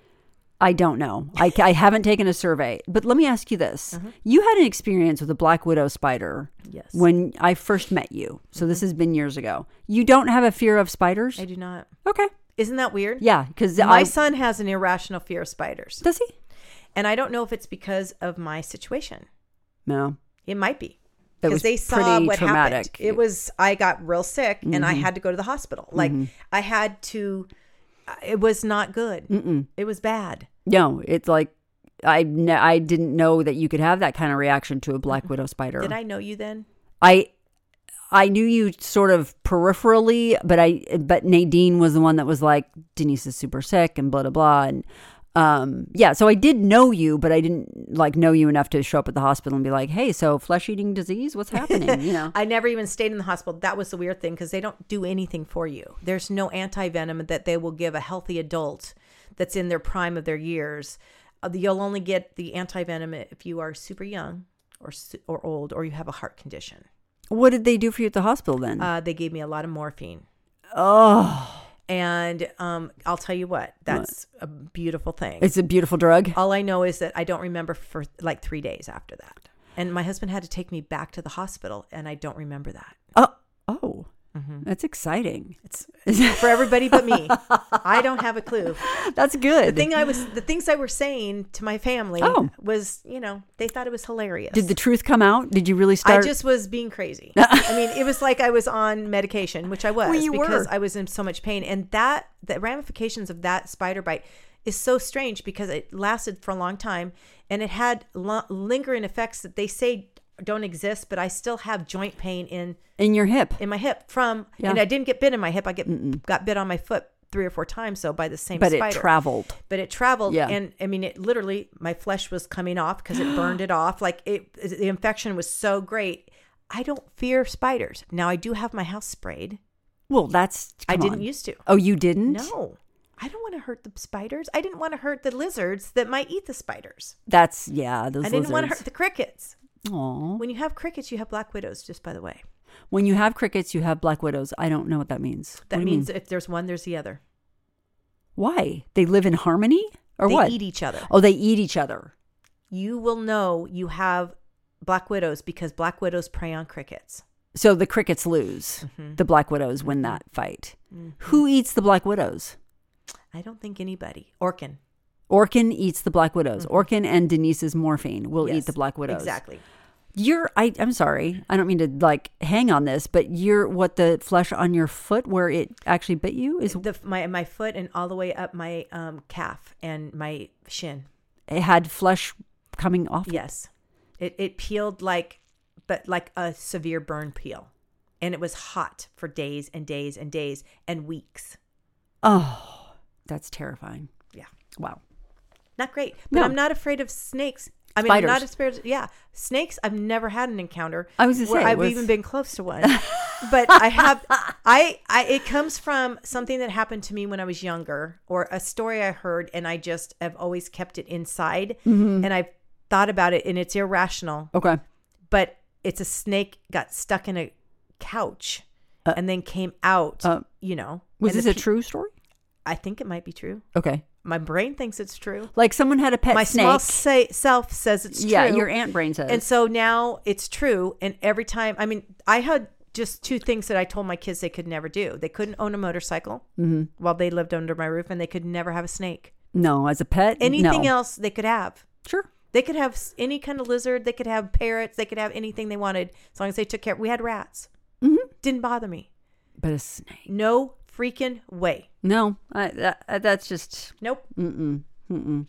I don't know. I, I haven't taken a survey, but let me ask you this. You had an experience with a black widow spider Yes. when I first met you. So this has been years ago. You don't have a fear of spiders? I do not. Okay. Isn't that weird? Yeah, because My I son has an irrational fear of spiders. does he? And I don't know if it's because of my situation. No. It might be. It was Because they saw pretty what traumatic. happened. It was, I got real sick and I had to go to the hospital. Like I had to, it was not good. Mm-mm. It was bad. No, it's like I ne- I didn't know that you could have that kind of reaction to a black widow spider. Did I know you then? I I knew you sort of peripherally, but I but Nadine was the one that was like, Denise is super sick and blah blah blah, and um yeah, so I did know you, but I didn't like know you enough to show up at the hospital and be like, "Hey, so flesh eating disease, what's happening?" You know. I never even stayed in the hospital. That was the weird thing because they don't do anything for you. There's no anti-venom that they will give a healthy adult that's in their prime of their years. Uh, You'll only get the anti-venom if you are super young or su- or old or you have a heart condition. What did they do for you at the hospital then? Uh, they gave me a lot of morphine. oh, And um, I'll tell you what, that's a beautiful thing. it's a beautiful drug. All I know is that I don't remember for like three days after that. And my husband had to take me back to the hospital, and I don't remember that. Oh, oh, that's exciting. It's for everybody but me. I don't have a clue. That's good. The thing I was, the things I were saying to my family Oh. was, you know, they thought it was hilarious. Did the truth come out? Did you really I start? just was being crazy. I mean, it was like I was on medication, which I was Well, you because were. I was in so much pain. And that, the ramifications of that spider bite is so strange because it lasted for a long time and it had lo- lingering effects that they say don't exist, but I still have joint pain in in your hip. in my hip from, Yeah. and I didn't get bit in my hip. I get got bit on my foot three or four times. So by the same But spider. it traveled. But it traveled, Yeah. and I mean, it literally, my flesh was coming off because it burned it off. Like it, the infection was so great. I don't fear spiders. Now I do have my house sprayed. Well, that's. I come didn't on. used to. Oh, you didn't? No, I don't want to hurt the spiders. I didn't want to hurt the lizards that might eat the spiders. That's yeah. Those I didn't want to lizards. hurt the crickets. Aw. When you have crickets, you have black widows. Just by the way, When you have crickets, you have black widows. I don't know what that means. that What do you means mean? if there's one, there's the other. Why? They live in harmony? Or they what? eat each other. Oh, they eat each other. You will know you have black widows because black widows prey on crickets. So the crickets lose. Mm-hmm. The black widows win that fight. Mm-hmm. Who eats the black widows? I don't think anybody. Orkin. Orkin eats the black widows. Mm-hmm. Orkin and Denise's morphine will yes, eat the black widows. Exactly. You're, I, I'm sorry. I don't mean to like hang on this, but you're what the flesh on your foot where it actually bit you is the my my foot and all the way up my um, calf and my shin. It had flesh coming off. Yes, it it peeled like, but like a severe burn peel, and it was hot for days and days and days and weeks. Oh, that's terrifying. Yeah. Wow. Not great, but no. I'm not afraid of snakes. I mean, Spiders. I'm not afraid. Yeah, snakes. I've never had an encounter. I was to say, I've was... even been close to one, but I have. I, I. It comes from something that happened to me when I was younger, or a story I heard, and I just have always kept it inside, mm-hmm. and I've thought about it, and it's irrational. Okay, but it's a snake got stuck in a couch, uh, and then came out. Uh, you know, was this a pe- true story? I think it might be true. Okay. My brain thinks it's true. Like someone had a pet My snake. My small say, self says it's true. Yeah, your ant brain says. And so now it's true. And every time, I mean, I had just two things that I told my kids they could never do. They couldn't own a motorcycle mm-hmm. while they lived under my roof, and they could never have a snake. No, as a pet? Anything no. else they could have. Sure. They could have any kind of lizard. They could have parrots. They could have anything they wanted as long as they took care. We had rats. Mm-hmm. Didn't bother me. But a snake. No freaking way. No, I, that, that's just... Nope. Mm-mm. Mm-mm.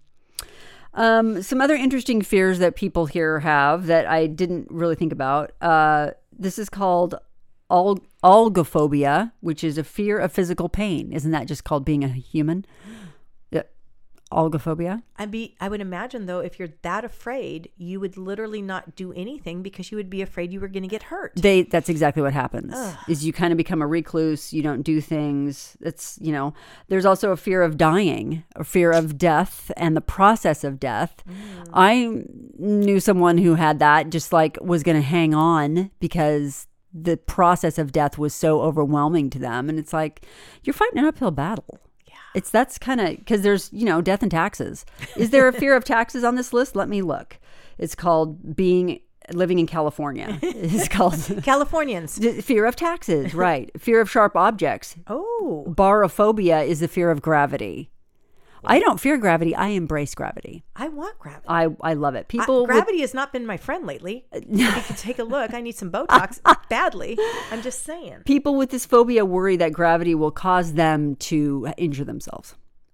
Um, some other interesting fears that people here have that I didn't really think about. Uh, this is called alg- algophobia, which is a fear of physical pain. Isn't that just called being a human? Yeah. Algophobia. I'd be, I would imagine, though, if you're that afraid, you would literally not do anything because you would be afraid you were going to get hurt. They, that's exactly what happens. Ugh. Is you kind of become a recluse. You don't do things. It's, you know, there's also a fear of dying, a fear of death and the process of death. Mm. I knew someone who had that, just like was going to hang on because the process of death was so overwhelming to them. And it's like, you're fighting an uphill battle. It's that's kind of because there's, you know, death and taxes. Is there a fear of taxes on this list? Let me look. It's called being living in California. It's called Californians. Fear of taxes, right. Fear of sharp objects. Oh. Barophobia is the fear of gravity. I don't fear gravity. I embrace gravity. I want gravity. I, I love it. People I, gravity would, has not been my friend lately. If you can take a look, I need some Botox badly. I'm just saying. People with this phobia worry that gravity will cause them to injure themselves.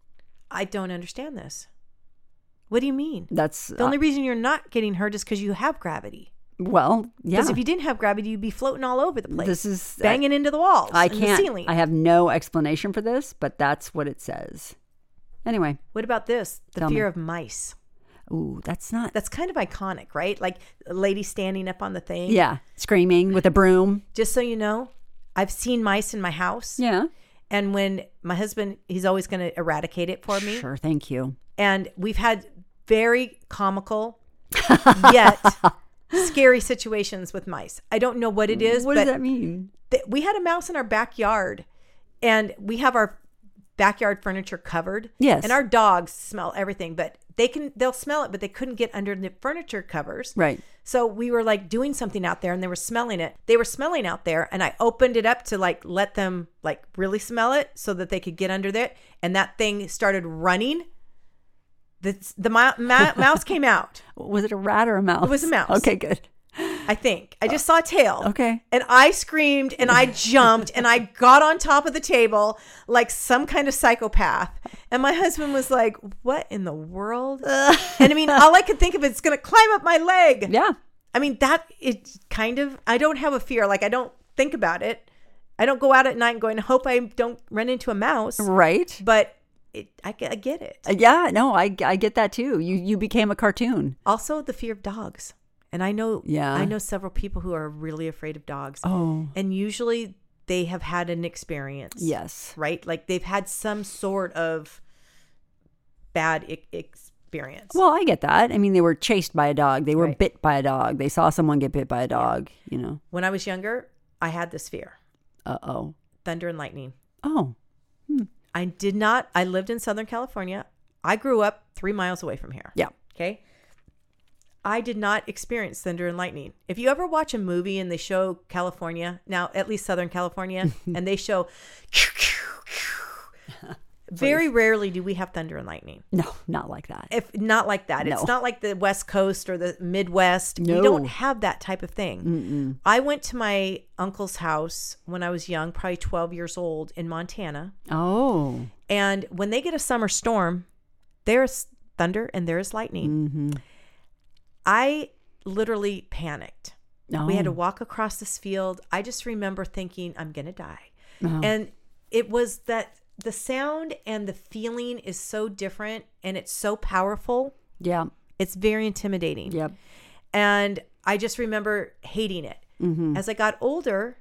I don't understand this. What do you mean? That's the uh, only reason you're not getting hurt is because you have gravity. Well, yeah. Because if you didn't have gravity, you'd be floating all over the place. This is banging I, into the walls. I and can't. The ceiling. I have no explanation for this, but that's what it says. Anyway. What about this? The Tell fear me. of mice. Ooh, that's not... That's kind of iconic, right? Like a lady standing up on the thing. Yeah, screaming with a broom. Just so you know, I've seen mice in my house. Yeah. And when my husband, he's always going to eradicate it for me. Sure, thank you. And we've had very comical, yet scary situations with mice. I don't know what it is. What but does that mean? Th- we had a mouse in our backyard, and we have our backyard furniture covered. Yes. And our dogs smell everything, but they can, they'll smell it, but they couldn't get under the furniture covers. Right. So we were like doing something out there and they were smelling it. They were smelling out there, and I opened it up to like let them like really smell it so that they could get under there. And that thing started running. The, the ma- ma- mouse came out. Was it a rat or a mouse? It was a mouse. Okay, good. I think. I just saw a tail. Okay. And I screamed and I jumped and I got on top of the table like some kind of psychopath. And my husband was like, what in the world? And I mean, all I could think of is it's going to climb up my leg. Yeah. I mean, that is kind of, I don't have a fear. Like, I don't think about it. I don't go out at night going, hope I don't run into a mouse. Right. But it, I, I get it. Yeah, no, I, I get that too. You, you became a cartoon. Also, the fear of dogs. And I know, yeah. I know several people who are really afraid of dogs. Oh. And usually they have had an experience. Yes. Right? Like they've had some sort of bad I- experience. Well, I get that. I mean, they were chased by a dog. They were Right. bit by a dog. They saw someone get bit by a dog, you know. When I was younger, I had this fear. Uh-oh. Thunder and lightning. Oh. Hmm. I did not, I lived in Southern California. I grew up three miles away from here. Yeah. Okay. I did not experience thunder and lightning. If you ever watch a movie and they show California, now at least Southern California, and they show, very rarely do we have thunder and lightning. No, not like that. If not like that. No. It's not like the West Coast or the Midwest. No. We don't have that type of thing. Mm-mm. I went to my uncle's house when I was young, probably twelve years old, in Montana. Oh. And when they get a summer storm, there's thunder and there's lightning. Mm-hmm. I literally panicked. Oh. We had to walk across this field. I just remember thinking, I'm going to die. Oh. And it was that the sound and the feeling is so different and it's so powerful. Yeah. It's very intimidating. Yep. And I just remember hating it. Mm-hmm. As I got older,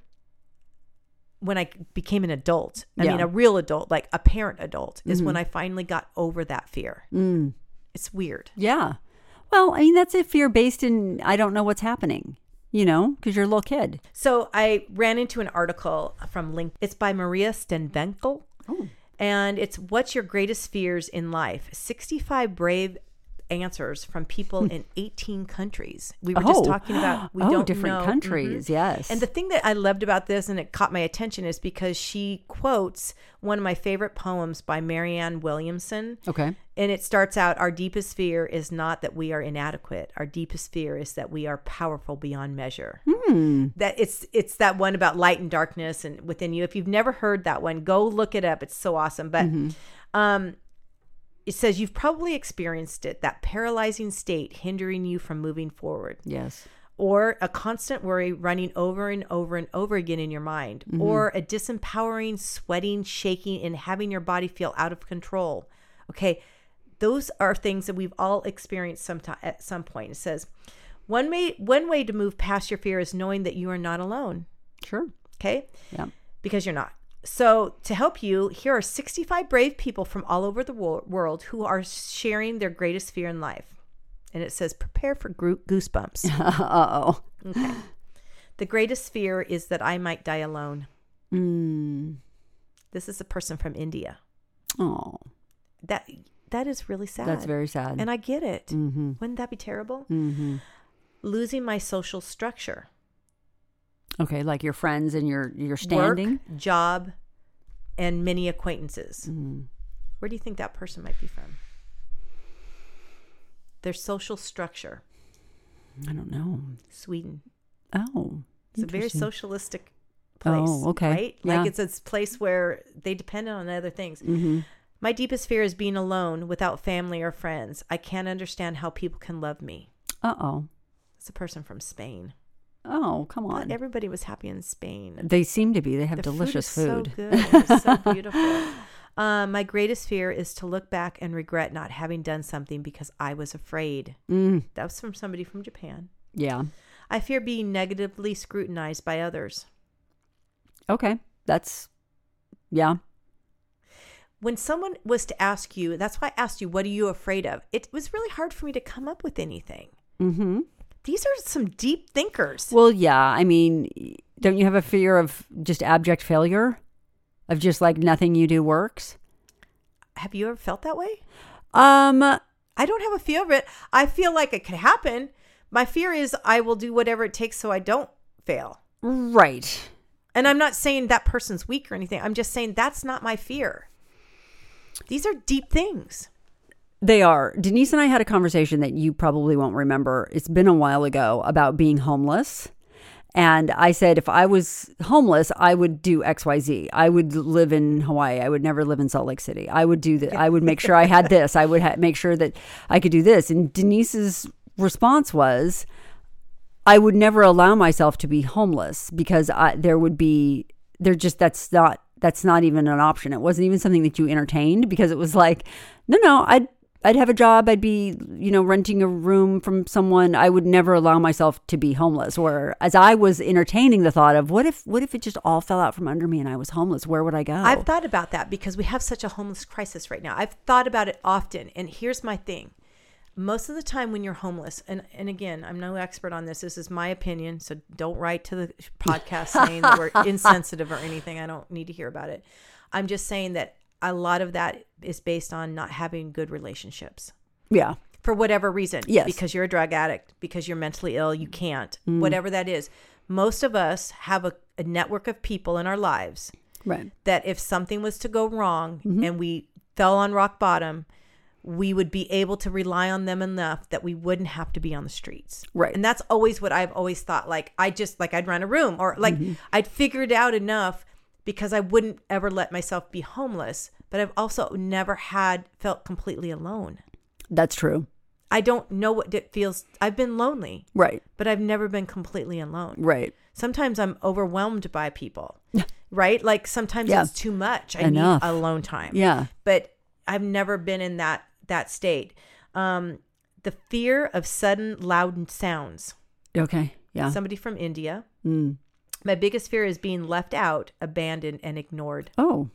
when I became an adult, I Yeah. mean, a real adult, like a parent adult, is Mm-hmm. when I finally got over that fear. Mm. It's weird. Yeah. Well, I mean, that's a fear based in, I don't know what's happening, you know, because you're a little kid. So I ran into an article from LinkedIn. It's by Maria Stenvenkel. Oh. And it's What's Your Greatest Fears in Life? sixty-five brave answers from people in eighteen countries. We were Oh. just talking about, we oh, don't different know. countries. Mhm. Yes. And the thing that I loved about this, and it caught my attention, is because she quotes one of my favorite poems by Marianne Williamson. okay. And it starts out, our deepest fear is not that we are inadequate. Our deepest fear is that we are powerful beyond measure. Hmm. That it's it's that one about light and darkness and within you. If you've never heard that one, go look it up. It's so awesome. But Mm-hmm. um, it says you've probably experienced it, that paralyzing state hindering you from moving forward. Yes. Or a constant worry running over and over and over again in your mind, Mm-hmm. or a disempowering, sweating, shaking, and having your body feel out of control. Okay, those are things that we've all experienced sometime at some point. It says, one way one way to move past your fear is knowing that you are not alone. Sure. Okay, Yeah. because you're not. So to help you, here are sixty-five brave people from all over the wo- world who are sharing their greatest fear in life. And it says, prepare for gro- goosebumps. Uh-oh. Okay. The greatest fear is that I might die alone. Mm. This is a person from India. Oh, That that is really sad. that's very sad. And I get it. Mm-hmm. Wouldn't that be terrible? Mm-hmm. Losing my social structure. Okay, like your friends and your your standing. Work, job, and many acquaintances. Mm. Where do you think that person might be from? Their social structure. I don't know. Sweden. Oh, It's a very interesting. socialistic place. Oh, okay. Right? Yeah. Like it's a place where they depend on other things. Mm-hmm. My deepest fear is being alone without family or friends. I can't understand how people can love me. Uh-oh. It's a person from Spain. Oh, come Not on. everybody was happy in Spain. They seem to be. They have The delicious food. food. Is so good. It's so beautiful. Um, my greatest fear is to look back and regret not having done something because I was afraid. Mm, That was from somebody from Japan. yeah. I fear being negatively scrutinized by others. Okay. That's, yeah. When someone was to ask you, that's why I asked you, what are you afraid of? It was really hard for me to come up with anything. Mm-hmm. These are some deep thinkers. Well, yeah. I mean, don't you have a fear of just abject failure? Of just like nothing you do works? Have you ever felt that way? Um, I don't have a fear of it. I feel like it could happen. My fear is I will do whatever it takes so I don't fail. right. And I'm not saying that person's weak or anything. I'm just saying that's not my fear. These are deep things. They are. Denise and I had a conversation that you probably won't remember. It's been a while ago about being homeless. And I said, if I was homeless, I would do X, Y, Z. I would live in Hawaii. I would never live in Salt Lake City. I would do that. I would make sure I had this. I would ha- make sure that I could do this. And Denise's response was, I would never allow myself to be homeless because I, there would be, there just, that's not, that's not even an option. It wasn't even something that you entertained because it was like, no, no, I'd, I'd have a job. I'd be, you know, renting a room from someone. I would never allow myself to be homeless. Or as I was entertaining the thought of what if, what if it just all fell out from under me and I was homeless? Where would I go? I've thought about that because we have such a homeless crisis right now. I've thought about it often. And here's my thing. Most of the time when you're homeless, and, and again, I'm no expert on this. This is my opinion. So don't write to the podcast saying that we're insensitive or anything. I don't need to hear about it. I'm just saying that a lot of that is based on not having good relationships. Yeah. For whatever reason. Yes. Because you're a drug addict, because you're mentally ill, you can't, mm. whatever that is. Most of us have a, a network of people in our lives right. that if something was to go wrong mm-hmm. and we fell on rock bottom, we would be able to rely on them enough that we wouldn't have to be on the streets. Right. And that's always what I've always thought. Like, I just, like, I'd rent a room or like mm-hmm. I'd figure it out enough because I wouldn't ever let myself be homeless. But I've also never had felt completely alone. That's true. I don't know what it feels. I've been lonely. Right. But I've never been completely alone. Right. Sometimes I'm overwhelmed by people. Right? Like sometimes yeah. it's too much. I Enough. need alone time. Yeah. But I've never been in that that state. Um, the fear of sudden loud sounds. Okay. Yeah. Somebody from India. Mm. My biggest fear is being left out, abandoned, and ignored. Oh.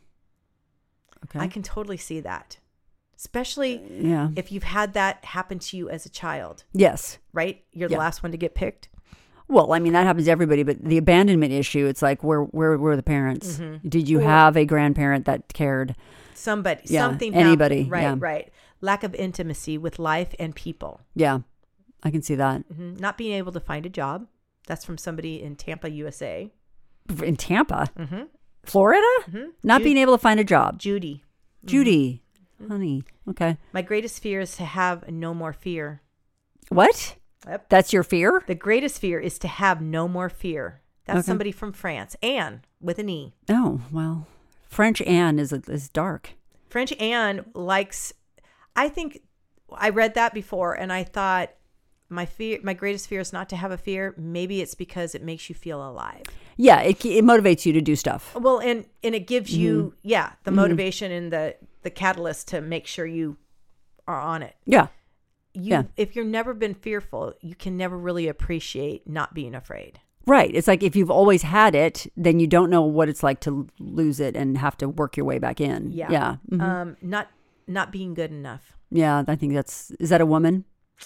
Okay. I can totally see that. Especially yeah. if you've had that happen to you as a child. Yes. Right? You're the yeah. last one to get picked. Well, I mean, that happens to everybody, but the abandonment issue, it's like, where, where were the parents? Mm-hmm. Did you or, have a grandparent that cared? Somebody, yeah. something Anybody. Happened. Right, yeah. right. Lack of intimacy with life and people. Yeah, I can see that. Mm-hmm. Not being able to find a job. That's from somebody in Tampa, U S A. In Tampa? Mm-hmm. Florida? Mm-hmm. Not Judy. being able to find a job. Judy. Judy. Mm-hmm. Honey. Okay. My greatest fear is to have no more fear. What? Yep. That's your fear? The greatest fear is to have no more fear. That's okay. somebody from France. Anne with an E. Oh, well. French Anne is is dark. French Anne likes, I think, I read that before and I thought my fear, my greatest fear is not to have a fear. Maybe it's because it makes you feel alive. Yeah, it it motivates you to do stuff. Well, and, and it gives mm-hmm. you, yeah, the mm-hmm. motivation and the, the catalyst to make sure you are on it. Yeah. You, yeah. If you've never been fearful, you can never really appreciate not being afraid. Right. It's like if you've always had it, then you don't know what it's like to lose it and have to work your way back in. Yeah. Yeah. Mm-hmm. Um, not not being good enough. Yeah, I think that's, is that a woman?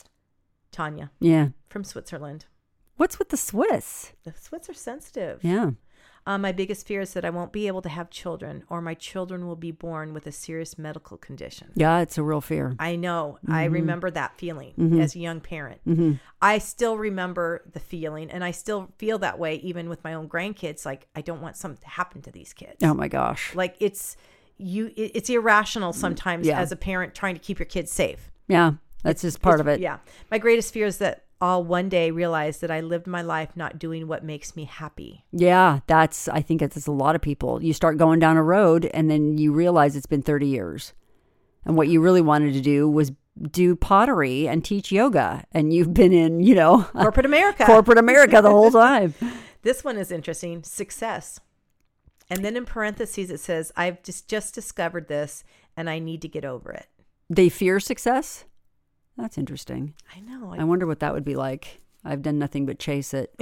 Tanya. Yeah. From Switzerland. What's with the Swiss? The Swiss are sensitive. Yeah. Um, my biggest fear is that I won't be able to have children or my children will be born with a serious medical condition. Yeah, it's a real fear. I know. Mm-hmm. I remember that feeling mm-hmm. as a young parent. Mm-hmm. I still remember the feeling and I still feel that way even with my own grandkids. Like, I don't want something to happen to these kids. Oh my gosh. Like it's you. It, it's irrational sometimes yeah. as a parent trying to keep your kids safe. Yeah, that's it's, just part of it. Yeah. My greatest fear is that I'll one day realize that I lived my life not doing what makes me happy. Yeah, that's, I think it's a lot of people. You start going down a road and then you realize it's been thirty years. And what you really wanted to do was do pottery and teach yoga. And you've been in, you know, corporate America, corporate America the whole time. This one is interesting. Success. And then in parentheses, it says, I've just, just discovered this and I need to get over it. They fear success? That's interesting. I know. I, I wonder what that would be like. I've done nothing but chase it.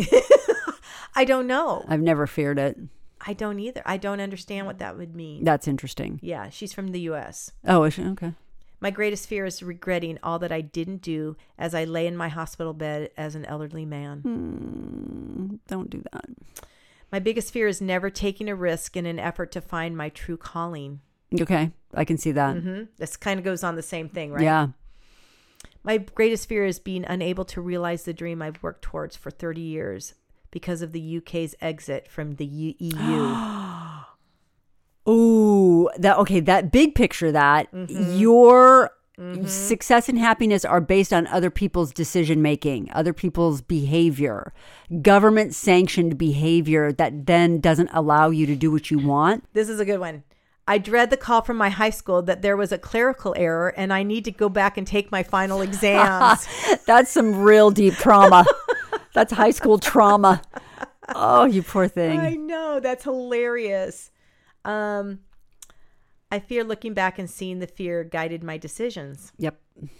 I don't know. I've never feared it. I don't either. I don't understand what that would mean. That's interesting. Yeah, she's from the U S. Oh, is she? Okay. My greatest fear is regretting all that I didn't do as I lay in my hospital bed as an elderly man. Hmm, don't do that. My biggest fear is never taking a risk in an effort to find my true calling. Okay, I can see that. Mm-hmm. This kind of goes on the same thing, right? Yeah. My greatest fear is being unable to realize the dream I've worked towards for thirty years because of the U K's exit from the U- E U. Ooh, that okay, that big picture that Mm-hmm. your Mm-hmm. success and happiness are based on other people's decision making, other people's behavior, government sanctioned behavior that then doesn't allow you to do what you want. This is a good one. I dread the call from my high school that there was a clerical error and I need to go back and take my final exams. That's some real deep trauma. That's high school trauma. Oh, you poor thing. I know. That's hilarious. Um, I fear looking back and seeing the fear guided my decisions. Yep.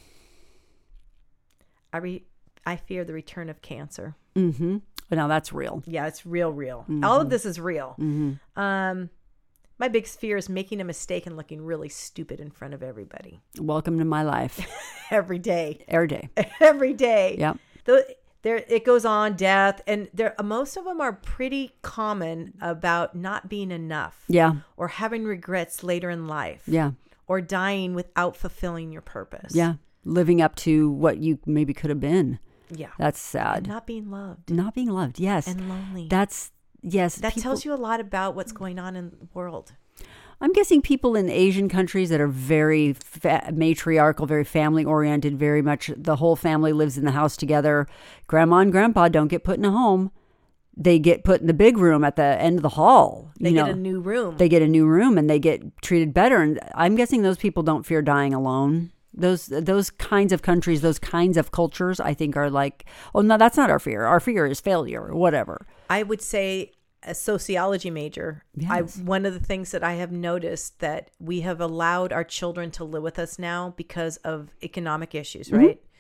I re- I fear the return of cancer. Mm-hmm. But now that's real. Yeah, it's real, real. Mm-hmm. All of this is real. Mm-hmm. Um, my biggest fear is making a mistake and looking really stupid in front of everybody. Welcome to my life. Every day. Every day. Every day. Yep. The, there, it goes on, death, and there. Most of them are pretty common about not being enough. Yeah. Or having regrets later in life. Yeah. Or dying without fulfilling your purpose. Yeah. living up to what you maybe could have been. Yeah. That's sad. And not being loved. Not being loved, yes. And lonely. That's, yes. That people, tells you a lot about what's going on in the world. I'm guessing people in Asian countries that are very fa- matriarchal, very family oriented, very much the whole family lives in the house together. Grandma and grandpa don't get put in a home. They get put in the big room at the end of the hall. They you get know, a new room. They get a new room and they get treated better. And I'm guessing those people don't fear dying alone. Those those kinds of countries, those kinds of cultures, I think are like, oh, no, that's not our fear. Our fear is failure or whatever. I would say a sociology major. Yes. I, one of the things that I have noticed that we have allowed our children to live with us now because of economic issues, right? Mm-hmm.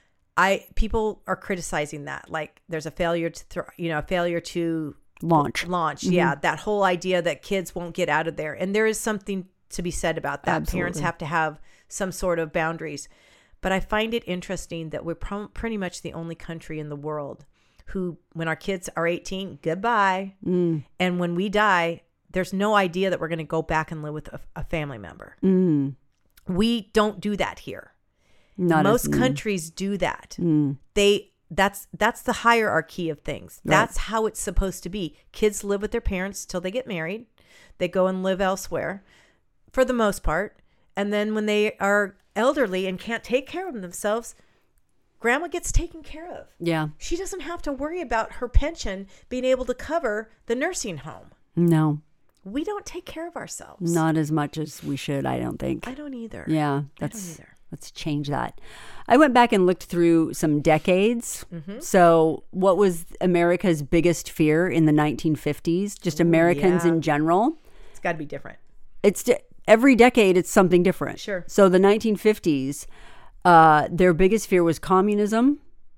I people are criticizing that, like there's a failure to throw, you know, a failure to launch, launch. Mm-hmm. Yeah, that whole idea that kids won't get out of there, and there is something to be said about that. Absolutely. Parents have to have some sort of boundaries, but I find it interesting that we're pr- pretty much the only country in the world who, when our kids are eighteen, goodbye, mm. and when we die, there's no idea that we're going to go back and live with a, a family member. Mm. We don't do that here. Not Most as, countries do that. Mm. They that's that's the hierarchy of things. Right. That's how it's supposed to be. Kids live with their parents till they get married. They go and live elsewhere for the most part. And then when they are elderly and can't take care of themselves, grandma gets taken care of. Yeah. She doesn't have to worry about her pension being able to cover the nursing home. No. We don't take care of ourselves. Not as much as we should, I don't think. I don't either. Yeah. That's, That's, I don't either. Let's change that. I went back and looked through some decades. Mm-hmm. So what was America's biggest fear in the nineteen fifties? Just Ooh, Americans yeah. in general. It's got to be different. It's every decade it's something different. Sure. So the nineteen fifties, uh, their biggest fear was communism.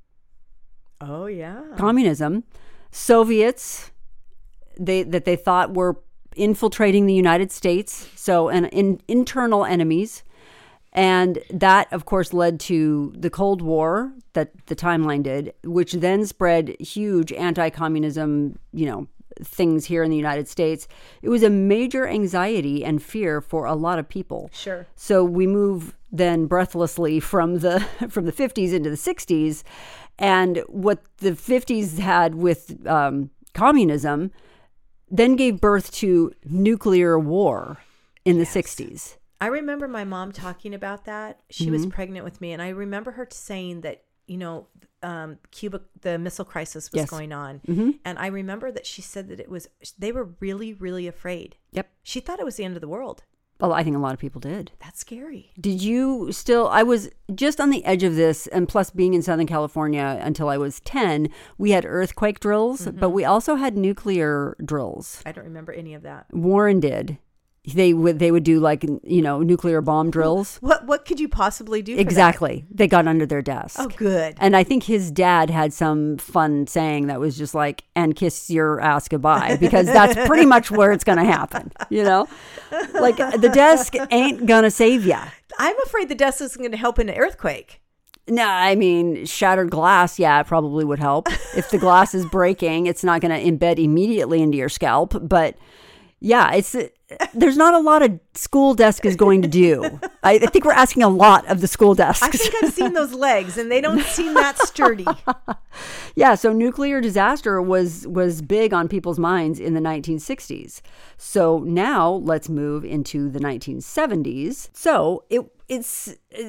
Oh, yeah. Communism. Soviets, they that they thought were infiltrating the United States. So an in, internal enemies. And that, of course, led to the Cold War that the timeline did, which then spread huge anti-communism, you know, things here in the United States. It was a major anxiety and fear for a lot of people. Sure. So we move then breathlessly from the from the fifties into the sixties, and what the fifties had with um, communism then gave birth to nuclear war in the Yes. sixties. I remember my mom talking about that. She Mm-hmm. was pregnant with me, and I remember her saying that, you know, um, Cuba, the missile crisis was Yes. going on. Mm-hmm. And I remember that she said that it was, they were really, really afraid. Yep. She thought it was the end of the world. Well, I think a lot of people did. That's scary. Did you still, I was just on the edge of this, and plus being in Southern California until I was ten, we had earthquake drills, Mm-hmm. but we also had nuclear drills. I don't remember any of that. Warren did. They would they would do like, you know, nuclear bomb drills. What what could you possibly do for Exactly. They got under their desk. that? Oh, good. And I think his dad had some fun saying that was just like, and kiss your ass goodbye, because that's pretty much where it's going to happen. You know, like the desk ain't going to save you. I'm afraid the desk isn't going to help in an earthquake. No, I mean, shattered glass, yeah, it probably would help. If the glass is breaking, it's not going to embed immediately into your scalp. But yeah, it's there's not a lot a school desk is going to do. I, I think we're asking a lot of the school desks. I think I've seen those legs, and they don't seem that sturdy. Yeah, so nuclear disaster was was big on people's minds in the nineteen sixties. So now let's move into the nineteen seventies. So it it's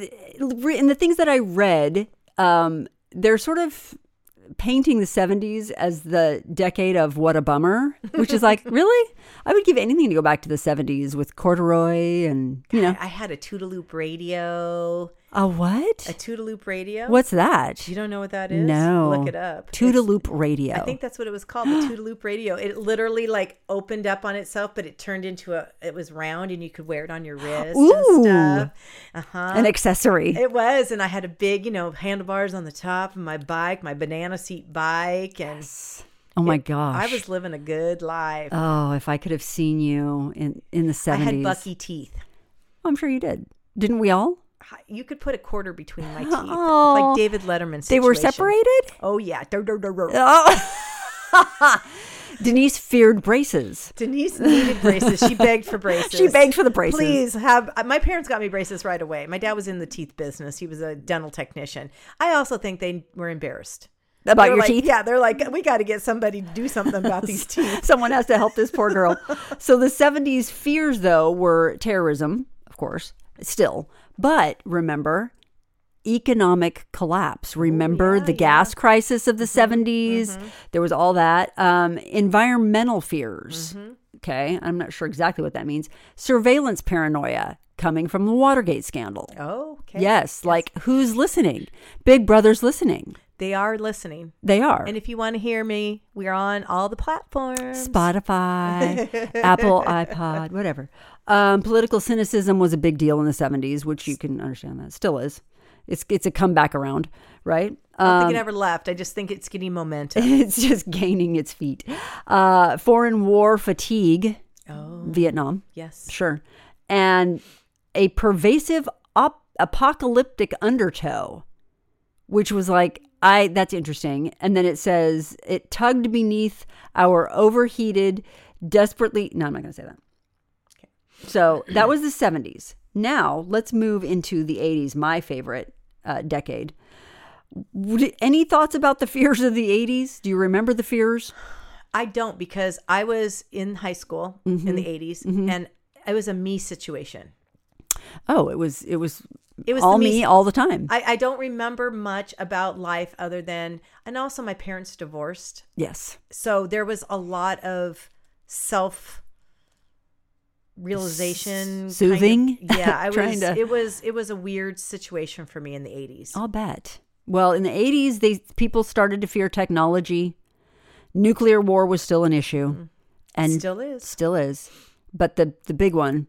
in the things that I read, um, they're sort of painting the seventies as the decade of what a bummer, which is like, really? I would give anything to go back to the seventies with corduroy and, you know. I had a Tootaloop radio. A what? A Tootaloop radio. What's that? You don't know what that is? No. Look it up. Tootaloop radio. I think that's what it was called, the Tootaloop radio. It literally like opened up on itself, but it turned into a, it was round and you could wear it on your wrist Ooh. and stuff. Uh-huh. An accessory. It was. And I had a big, you know, handlebars on the top of my bike, my banana seat bike. And Oh my it- gosh. I was living a good life. Oh, if I could have seen you in, in the I seventies. had bucky teeth. I'm sure you did. Didn't we all? You could put a quarter between my teeth. Oh. Like David Letterman situation. They were separated? Oh, yeah. Dur, dur, dur, dur. Oh. Denise feared braces. Denise needed braces. She begged for braces. She begged for the braces. Please have. My parents got me braces right away. My dad was in the teeth business. He was a dental technician. I also think they were embarrassed. About They're your like, teeth? Yeah, they're like, we got to get somebody to do something about these teeth. Someone has to help this poor girl. So the seventies fears, though, were terrorism, of course, still. But remember, economic collapse. Remember yeah, the yeah. gas crisis of the seventies? mhm. There was all that. Um, environmental fears. Mm-hmm. Okay, I'm not sure exactly what that means. Surveillance paranoia coming from the Watergate scandal. Oh, okay. Yes, like who's listening? Big Brother's listening. They are listening. They are. And if you want to hear me, we're on all the platforms. Spotify, Apple, iPod, whatever. Um, political cynicism was a big deal in the seventies, which you can understand that. Still is. It's it's a comeback around, right? I don't think Um, it ever left. I just think it's getting momentum. it's just gaining its feet. Uh, foreign war fatigue, Oh, Vietnam, yes. sure. And a pervasive op- apocalyptic undertow, which was like, I that's interesting. And then it says, it tugged beneath our overheated, desperately, no, I'm not going to say that. Okay. So that was the seventies. Now let's move into the eighties, my favorite uh, decade. Would, any thoughts about the fears of the eighties? Do you remember the fears? I don't, because I was in high school Mm-hmm. in the eighties, and it was a me situation. Oh, it was, it was, It was all the me, me- all the time. I, I don't remember much about life other than, and also my parents divorced. Yes. So there was a lot of self realization, S- soothing? Kind of, yeah, I Trying was. to- It was. It was a weird situation for me in the eighties. I'll bet. Well, in the eighties, they people started to fear technology. Nuclear war was still an issue. And Still is. Still is. But the, the big one,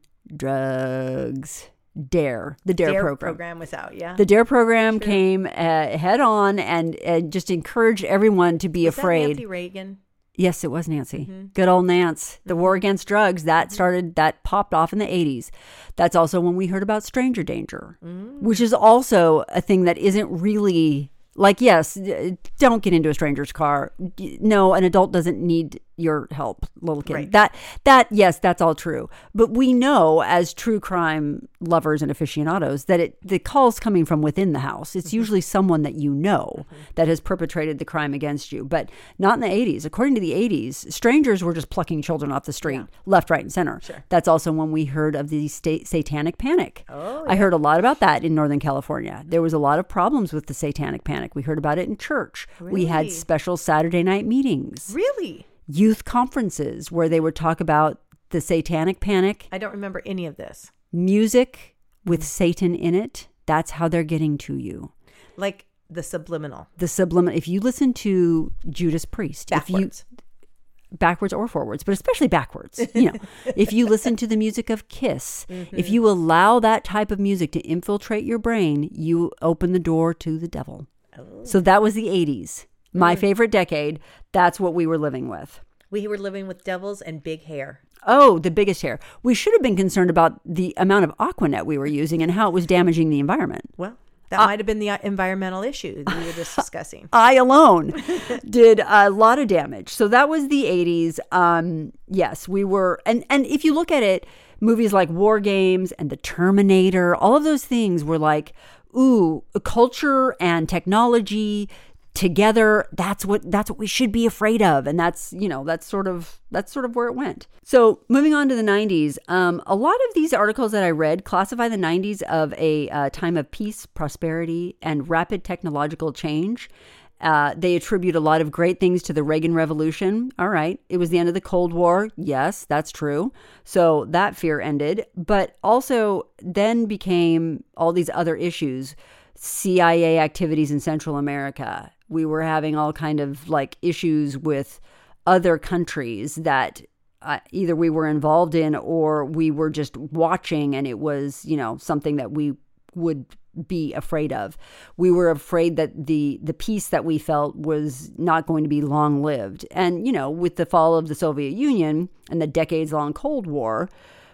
drugs. DARE, the DARE, DARE program. program was out. Yeah. The DARE program came uh, head on and, and just encouraged everyone to be Was that afraid. Nancy Reagan. Yes, it was Nancy. Mm-hmm. Good old Nance. The war against drugs, that started, that popped off in the eighties. That's also when we heard about stranger danger, Mm. which is also a thing that isn't really, like, yes, d- don't get into a stranger's car. D- No, an adult doesn't need your help, little kid. Right. That, that, yes, that's all true. But we know as true crime lovers and aficionados that it, the call's coming from within the house. It's Mm-hmm. usually someone that you know that has perpetrated the crime against you, but not in the eighties. According to the eighties, strangers were just plucking children off the street, left, right, and center. Sure. That's also when we heard of the state satanic panic. Oh, I heard a lot about that in Northern California. There was a lot of problems with the satanic panic. We heard about it in church. We had Really? special Saturday night meetings, Really? youth conferences where they would talk about the satanic panic, I don't remember any of this. music with Satan in it. That's how they're getting to you. Like the subliminal. The subliminal. If you listen to Judas Priest, Backwards. if you backwards or forwards, but especially backwards, you know, if you listen to the music of Kiss, if you allow that type of music to infiltrate your brain, you open the door to the devil. So that was the eighties. My favorite decade. That's what we were living with. We were living with devils and big hair. Oh, the biggest hair. We should have been concerned about the amount of Aquanet we were using and how it was damaging the environment. Well, that might have been the uh, environmental issue we were just discussing. I alone did a lot of damage. So that was the eighties. Um, yes, we were. And, and if you look at it, movies like War Games and The Terminator, all of those things were like, ooh, culture and technology together, that's what that's what we should be afraid of. And that's, you know, that's sort of that's sort of where it went. So moving on to the nineties, um, a lot of these articles that I read classify the nineties of a uh, time of peace, prosperity, and rapid technological change. Uh, they attribute a lot of great things to the Reagan Revolution. All right. It was the end of the Cold War. Yes, that's true. So that fear ended, but also then became all these other issues. C I A activities in Central America. We were having all kind of like issues with other countries that uh, either we were involved in or we were just watching, and it was, you know, something that we would be afraid of. We were afraid that the the peace that we felt was not going to be long lived. And, you know, with the fall of the Soviet Union and the decades long Cold War,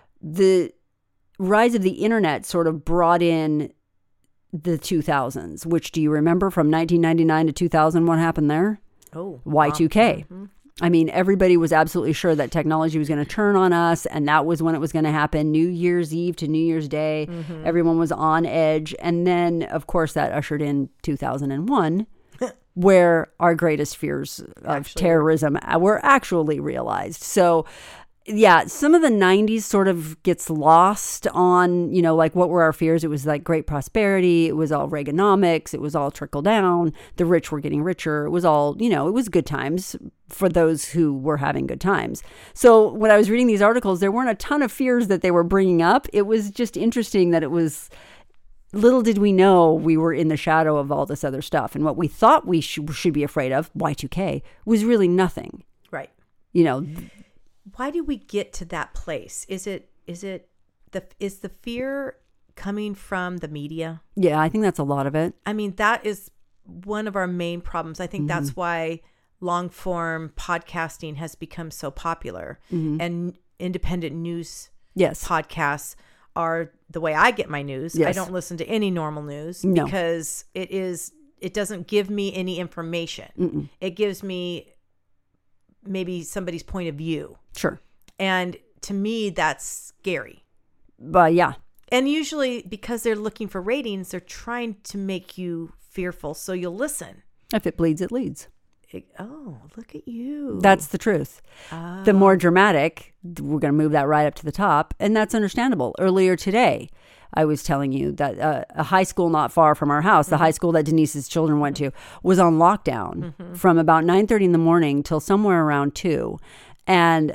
the rise of the internet sort of brought in the two thousands, which, do you remember from nineteen ninety-nine to two thousand, what happened there? Oh, Y two K. Mm-hmm. I mean, everybody was absolutely sure that technology was going to turn on us, and that was when it was going to happen. New Year's Eve to New Year's Day, mm-hmm. everyone was on edge. And then, of course, that ushered in two thousand one, where our greatest fears of actually. terrorism were actually realized. So, yeah, some of the nineties sort of gets lost on, you know, like what were our fears? It was like great prosperity. It was all Reaganomics. It was all trickle down. The rich were getting richer. It was all, you know, it was good times for those who were having good times. So when I was reading these articles, there weren't a ton of fears that they were bringing up. It was just interesting that it was, little did we know we were in the shadow of all this other stuff. And what we thought we sh- should be afraid of, Y two K, was really nothing. Right. You know, why do we get to that place? Is it is it the is the fear coming from the media? Yeah, I think that's a lot of it. I mean, that is one of our main problems. I think mm-hmm. that's why long form podcasting has become so popular, mm-hmm. and independent news yes. podcasts are the way I get my news. Yes. I don't listen to any normal news no. because it is it doesn't give me any information. Mm-mm. It gives me maybe somebody's point of view. Sure. And to me, that's scary. But yeah. And usually because they're looking for ratings, they're trying to make you fearful. So you'll listen. If it bleeds, it leads. It, oh, look at you. That's the truth. Oh. The more dramatic, we're going to move that right up to the top. And that's understandable. Earlier today, I was telling you that uh, a high school not far from our house, mm-hmm. the high school that Denise's children went to, was on lockdown mm-hmm. from about nine thirty in the morning till somewhere around two. And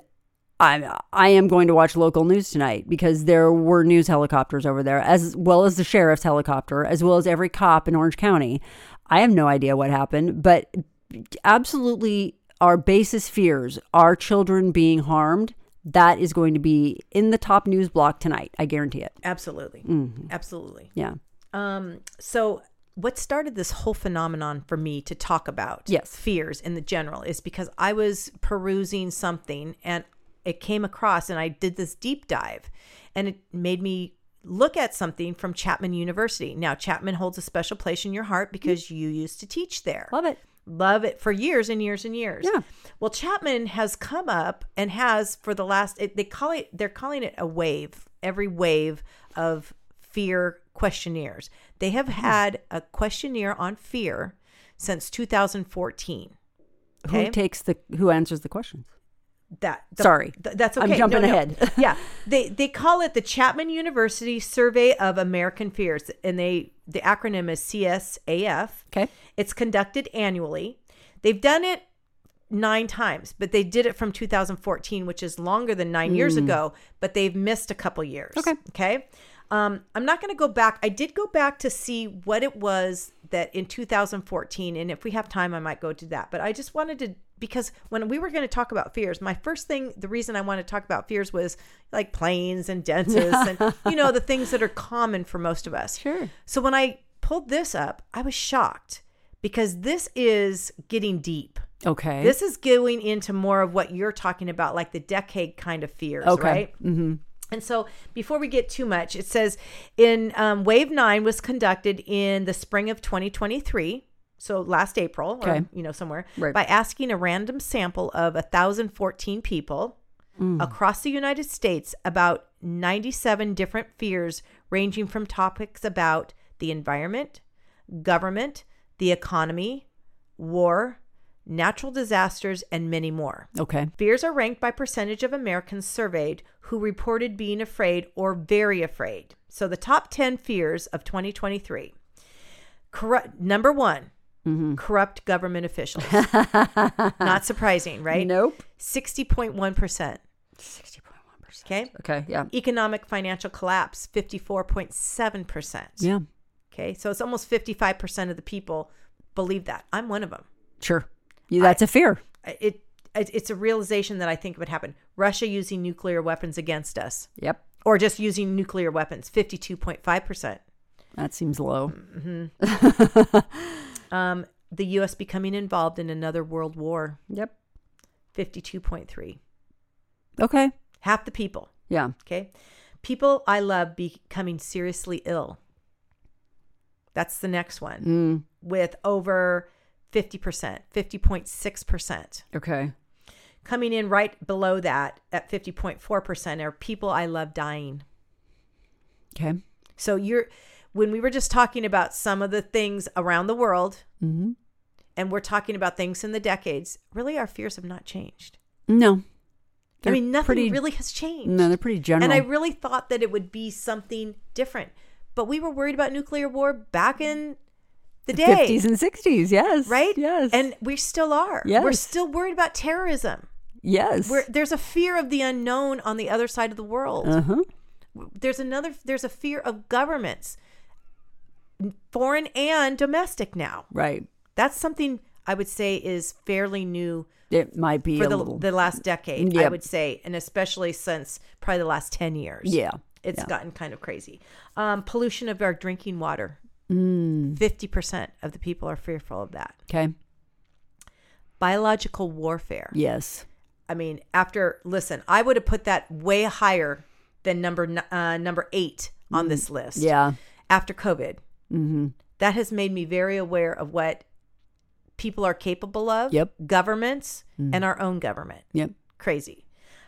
I I am going to watch local news tonight because there were news helicopters over there, as well as the sheriff's helicopter, as well as every cop in Orange County. I have no idea what happened, but absolutely our basest fears, our children being harmed, that is going to be in the top news block tonight. I guarantee it. Absolutely. Mm-hmm. Absolutely. Yeah. Um, so what started this whole phenomenon for me to talk about yes. fears in the general is because I was perusing something and it came across and I did this deep dive and it made me look at something from Chapman University. Now, Chapman holds a special place in your heart because mm-hmm. you used to teach there. Love it. Love it for years and years and years. Yeah. Well, Chapman has come up and has for the last, it, they call it, they're calling it a wave, every wave of fear questionnaires. They have had a questionnaire on fear since two thousand fourteen. Okay? Who takes the, who answers the questions? That the, Sorry. Th- that's okay. I'm jumping no, no. ahead. yeah. They they call it the Chapman University Survey of American Fears. And they the acronym is C S A F. Okay. It's conducted annually. They've done it nine times, but they did it from two thousand fourteen, which is longer than nine mm. years ago, but they've missed a couple years. Okay. Okay. Um, I'm not going to go back. I did go back to see what it was that in two thousand fourteen, and if we have time, I might go to that. But I just wanted to, because when we were going to talk about fears, my first thing, the reason I wanted to talk about fears was like planes and dentists and, you know, the things that are common for most of us. Sure. So when I pulled this up, I was shocked because this is getting deep. Okay. This is going into more of what you're talking about, like the decade kind of fears, okay. right? Mm-hmm. And so before we get too much, it says in um, wave nine was conducted in the spring of twenty twenty-three. So last April, okay. or, you know, somewhere, right. by asking a random sample of one thousand fourteen people mm. across the United States about ninety-seven different fears ranging from topics about the environment, government, the economy, war, natural disasters, and many more. Okay. Fears are ranked by percentage of Americans surveyed who reported being afraid or very afraid. So the top ten fears of twenty twenty-three. Corrupt, number one, mm-hmm. corrupt government officials. Not surprising, right? Nope. sixty point one percent. sixty point one percent. Okay. Okay, yeah. Economic financial collapse, fifty-four point seven percent. Yeah. Okay, so it's almost fifty-five percent of the people believe that. I'm one of them. Sure. Yeah, that's I, a fear. It, it It's a realization that I think would happen. Russia using nuclear weapons against us. Yep. Or just using nuclear weapons, fifty-two point five percent. That seems low. Mm-hmm. um, the U S becoming involved in another world war. Yep. fifty-two point three. Okay. Half the people. Yeah. Okay. People I love becoming seriously ill. That's the next one. Mm. With over fifty percent, fifty point six percent. Okay. Coming in right below that at fifty point four percent are people I love dying. Okay. So you're, when we were just talking about some of the things around the world, Mm-hmm. and we're talking about things in the decades, really our fears have not changed. No. I mean, nothing pretty, really has changed. No, they're pretty general. And I really thought that it would be something different. But we were worried about nuclear war back in the day. fifties and sixties, yes. Right? Yes. And we still are. Yes. We're still worried about terrorism. yes. We're, there's a fear of the unknown on the other side of the world. Uh-huh. There's another, there's a fear of governments, foreign and domestic now. Right. That's something I would say is fairly new It might be for a the, little. the last decade, I Yep. would say, and especially since probably the last ten years. yeah. It's yeah. gotten kind of crazy. Um, pollution of our drinking water. Mm. fifty percent of the people are fearful of that. Okay. Biological warfare. Yes. I mean, after, listen, I would have put that way higher than number n- uh, number eight on this list. Yeah. After COVID. Mm-hmm. That has made me very aware of what people are capable of. Yep. Governments and our own government. Yep. Crazy.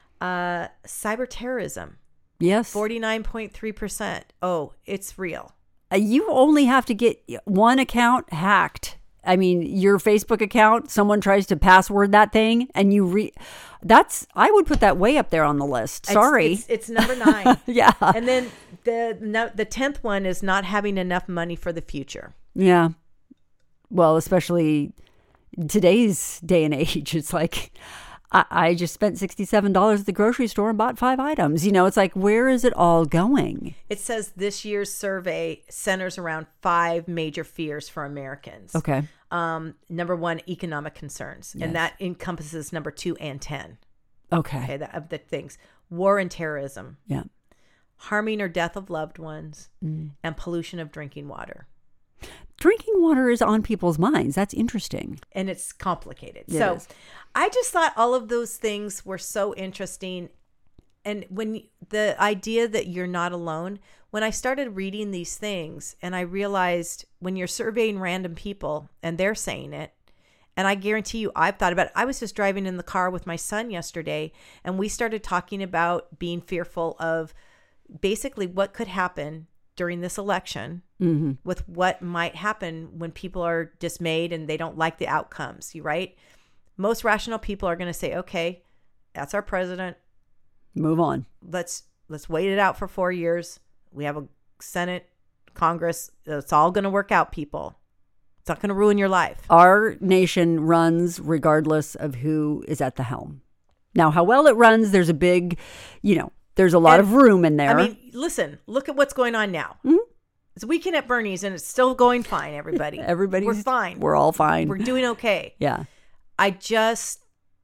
Uh, cyber terrorism. Yes. forty-nine point three percent. Oh, it's real. Uh, you only have to get one account hacked. I mean, your Facebook account, someone tries to password that thing and you re that's, I would put that way up there on the list. It's- Sorry. It's, it's number nine. yeah. And then the no, the tenth one is not having enough money for the future. Yeah. Well, especially today's day and age, it's like, I, I just spent sixty-seven dollars at the grocery store and bought five items. You know, it's like, where is it all going? It says this year's survey centers around five major fears for Americans. Okay. Um, number one, economic concerns, Yes. and that encompasses number two and ten. Okay. Okay, the, of the things: war and terrorism, Yeah. harming or death of loved ones, Mm. and pollution of drinking water. Drinking water is on people's minds. That's interesting. And it's complicated. It so is. I just thought all of those things were so interesting. And when y- the idea that you're not alone, when I started reading these things and I realized when you're surveying random people and they're saying it, and I guarantee you, I've thought about it. I was just driving in the car with my son yesterday and we started talking about being fearful of basically what could happen during this election. Mm-hmm. With what might happen when people are dismayed and they don't like the outcomes, you right? Most rational people are going to say, okay, that's our president. Move on. Let's let's wait it out for four years. We have a Senate, Congress. It's all going to work out, people. It's not going to ruin your life. Our nation runs regardless of who is at the helm. Now, how well it runs, there's a big, you know, there's a lot And, of room in there. I mean, listen, look at what's going on now. Mhm. It's Weekend at Bernie's and it's still going fine, everybody. Everybody's, We're fine. We're all fine. We're doing okay. yeah. I just,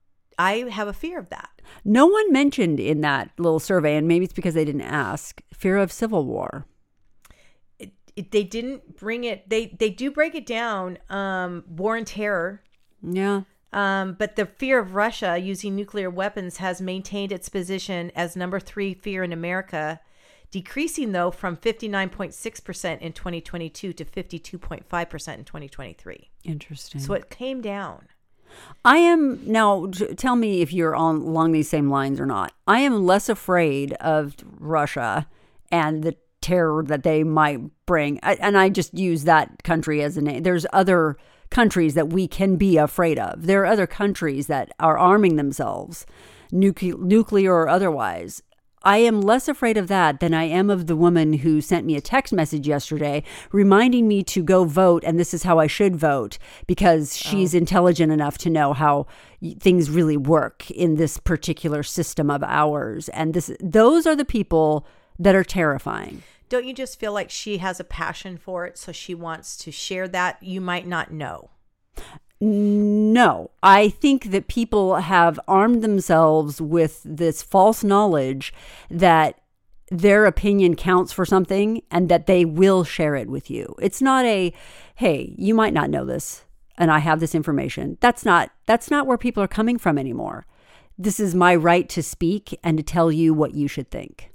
I have a fear of that. No one mentioned in that little survey, and maybe it's because they didn't ask, fear of civil war. It, it, they didn't bring it. They they do break it down. Um, war and terror. Yeah. Um, but the fear of Russia using nuclear weapons has maintained its position as number three fear in America, decreasing though from fifty-nine point six percent in twenty twenty-two to fifty-two point five percent in twenty twenty-three. Interesting. So it came down. I am now. t- Tell me if you're on along these same lines or not. I am less afraid of Russia and the terror that they might bring, I, and I just use that country as a name. There's other countries that we can be afraid of. There are other countries that are arming themselves, nucle- nuclear or otherwise. I am less afraid of that than I am of the woman who sent me a text message yesterday reminding me to go vote and this is how I should vote because she's Oh. intelligent enough to know how y- things really work in this particular system of ours. And this those are the people that are terrifying. Don't you just feel like she has a passion for it, so she wants to share that? You might not know. No, I think that people have armed themselves with this false knowledge that their opinion counts for something and that they will share it with you. It's not a, hey, you might not know this and I have this information. That's not, that's not where people are coming from anymore. This is my right to speak and to tell you what you should think.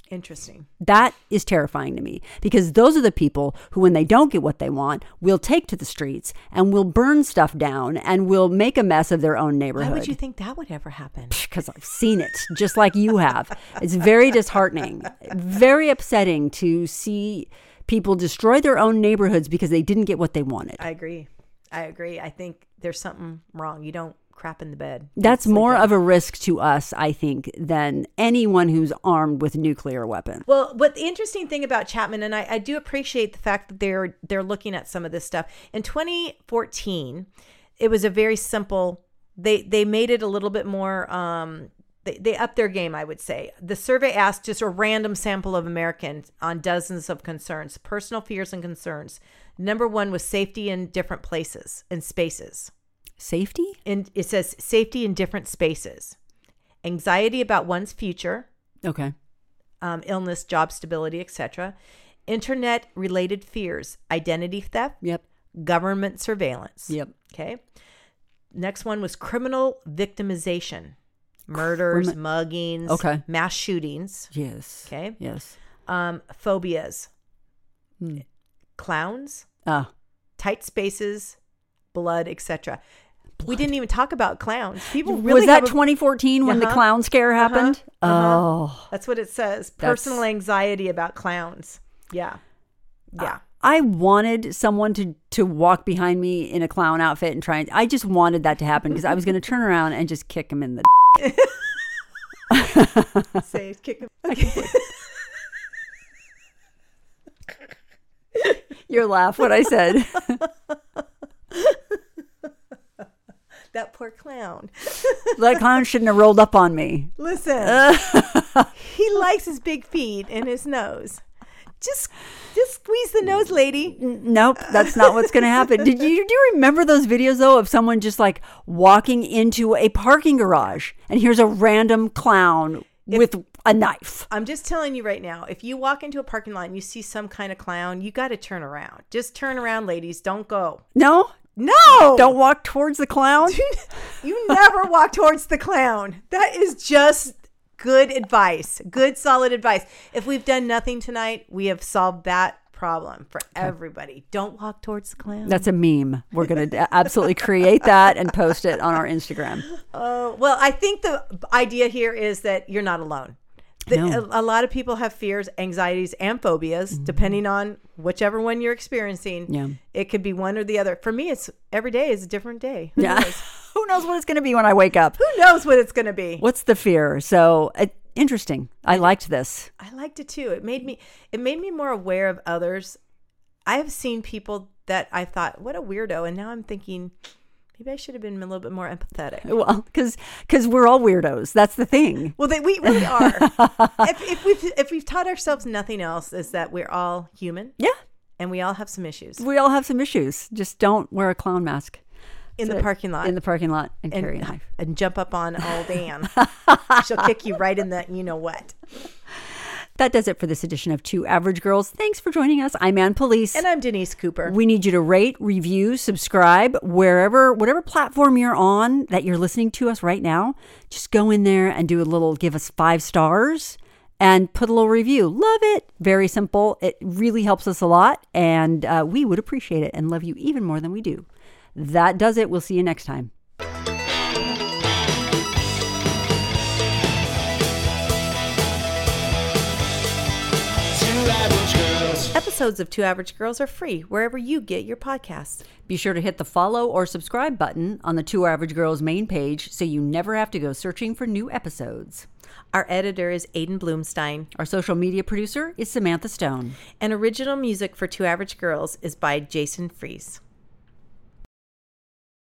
Interesting. That is terrifying to me because those are the people who, when they don't get what they want, will take to the streets and will burn stuff down and will make a mess of their own neighborhood. Why would you think that would ever happen? Because I've seen it, just like you have. It's very disheartening, very upsetting to see people destroy their own neighborhoods because they didn't get what they wanted. I agree. I agree. I think there's something wrong. You don't crap in the bed. That's Sleep more in. of a risk to us, I think, than anyone who's armed with nuclear weapons. Well, what the interesting thing about Chapman, and I, I do appreciate the fact that they're they're looking at some of this stuff. In twenty fourteen, it was a very simple. They they made it a little bit more. Um, they they upped their game, I would say. The survey asked just a random sample of Americans on dozens of concerns, personal fears and concerns. Number one was safety in different places and spaces. Safety? And it says safety in different spaces, anxiety about one's future, Okay. um, illness, job stability, et cetera, internet-related fears, identity theft, Yep. government surveillance. Yep. Okay. Next one was criminal victimization, murders, Crimi- muggings, Okay. mass shootings. Yes. Okay. Yes. Um, phobias, Hmm. clowns, Ah. tight spaces, blood, et cetera. We didn't even talk about clowns. People really was that have a- twenty fourteen when the Uh-huh. clown scare happened? Uh-huh. Oh. That's what it says. That's- Personal anxiety about clowns. Yeah. Yeah. I wanted someone to to walk behind me in a clown outfit and try and I just wanted that to happen because I was going to turn around and just kick him in the Say, kick him. Okay. Your laugh what I said. That poor clown. That clown shouldn't have rolled up on me. Listen, he likes his big feet and his nose. Just, just squeeze the nose, lady. Nope, that's not what's going to happen. Did you do you remember those videos though of someone just like walking into a parking garage and here's a random clown with a knife? I'm just telling you right now, if you walk into a parking lot and you see some kind of clown, you got to turn around. Just turn around, ladies. Don't go. No? No. Don't walk towards the clown? You never walk towards the clown. That is just good advice. Good, solid advice. If we've done nothing tonight, we have solved that problem for everybody. Don't walk towards the clown. That's a meme. We're going to absolutely create that and post it on our Instagram. Uh, well, I think the idea here is that you're not alone. The, No. a, a lot of people have fears, anxieties, and phobias, Mm-hmm. depending on whichever one you're experiencing. Yeah. It could be one or the other. For me, it's every day is a different day. Who Yeah. knows? Who knows what it's going to be when I wake up? Who knows what it's going to be? What's the fear? So uh, interesting. I liked this. I liked it too. It made me it made me more aware of others. I have seen people that I thought, what a weirdo, and now I'm thinking maybe I should have been a little bit more empathetic. Well, because because we're all weirdos. That's the thing. Well, they, we really are. if, if we've if we've taught ourselves nothing else, is that we're all human. Yeah. And we all have some issues We all have some issues. Just don't wear a clown mask. in That's the it. parking lot. In the parking lot and, and, carry a knife. and jump up on old Ann. She'll kick you right in the you know what. That does it for this edition of Two Average Girls. Thanks for joining us. I'm Ann Police. And I'm Denise Cooper. We need you to rate, review, subscribe, wherever, whatever platform you're on that you're listening to us right now. Just go in there and do a little, give us five stars and put a little review. Love it. Very simple. It really helps us a lot. And uh, we would appreciate it and love you even more than we do. That does it. We'll see you next time. Episodes of Two Average Girls are free wherever you get your podcasts. Be sure to hit the follow or subscribe button on the Two Average Girls main page so you never have to go searching for new episodes. Our editor is Aiden Bloomstein. Our social media producer is Samantha Stone. And original music for Two Average Girls is by Jason Fries.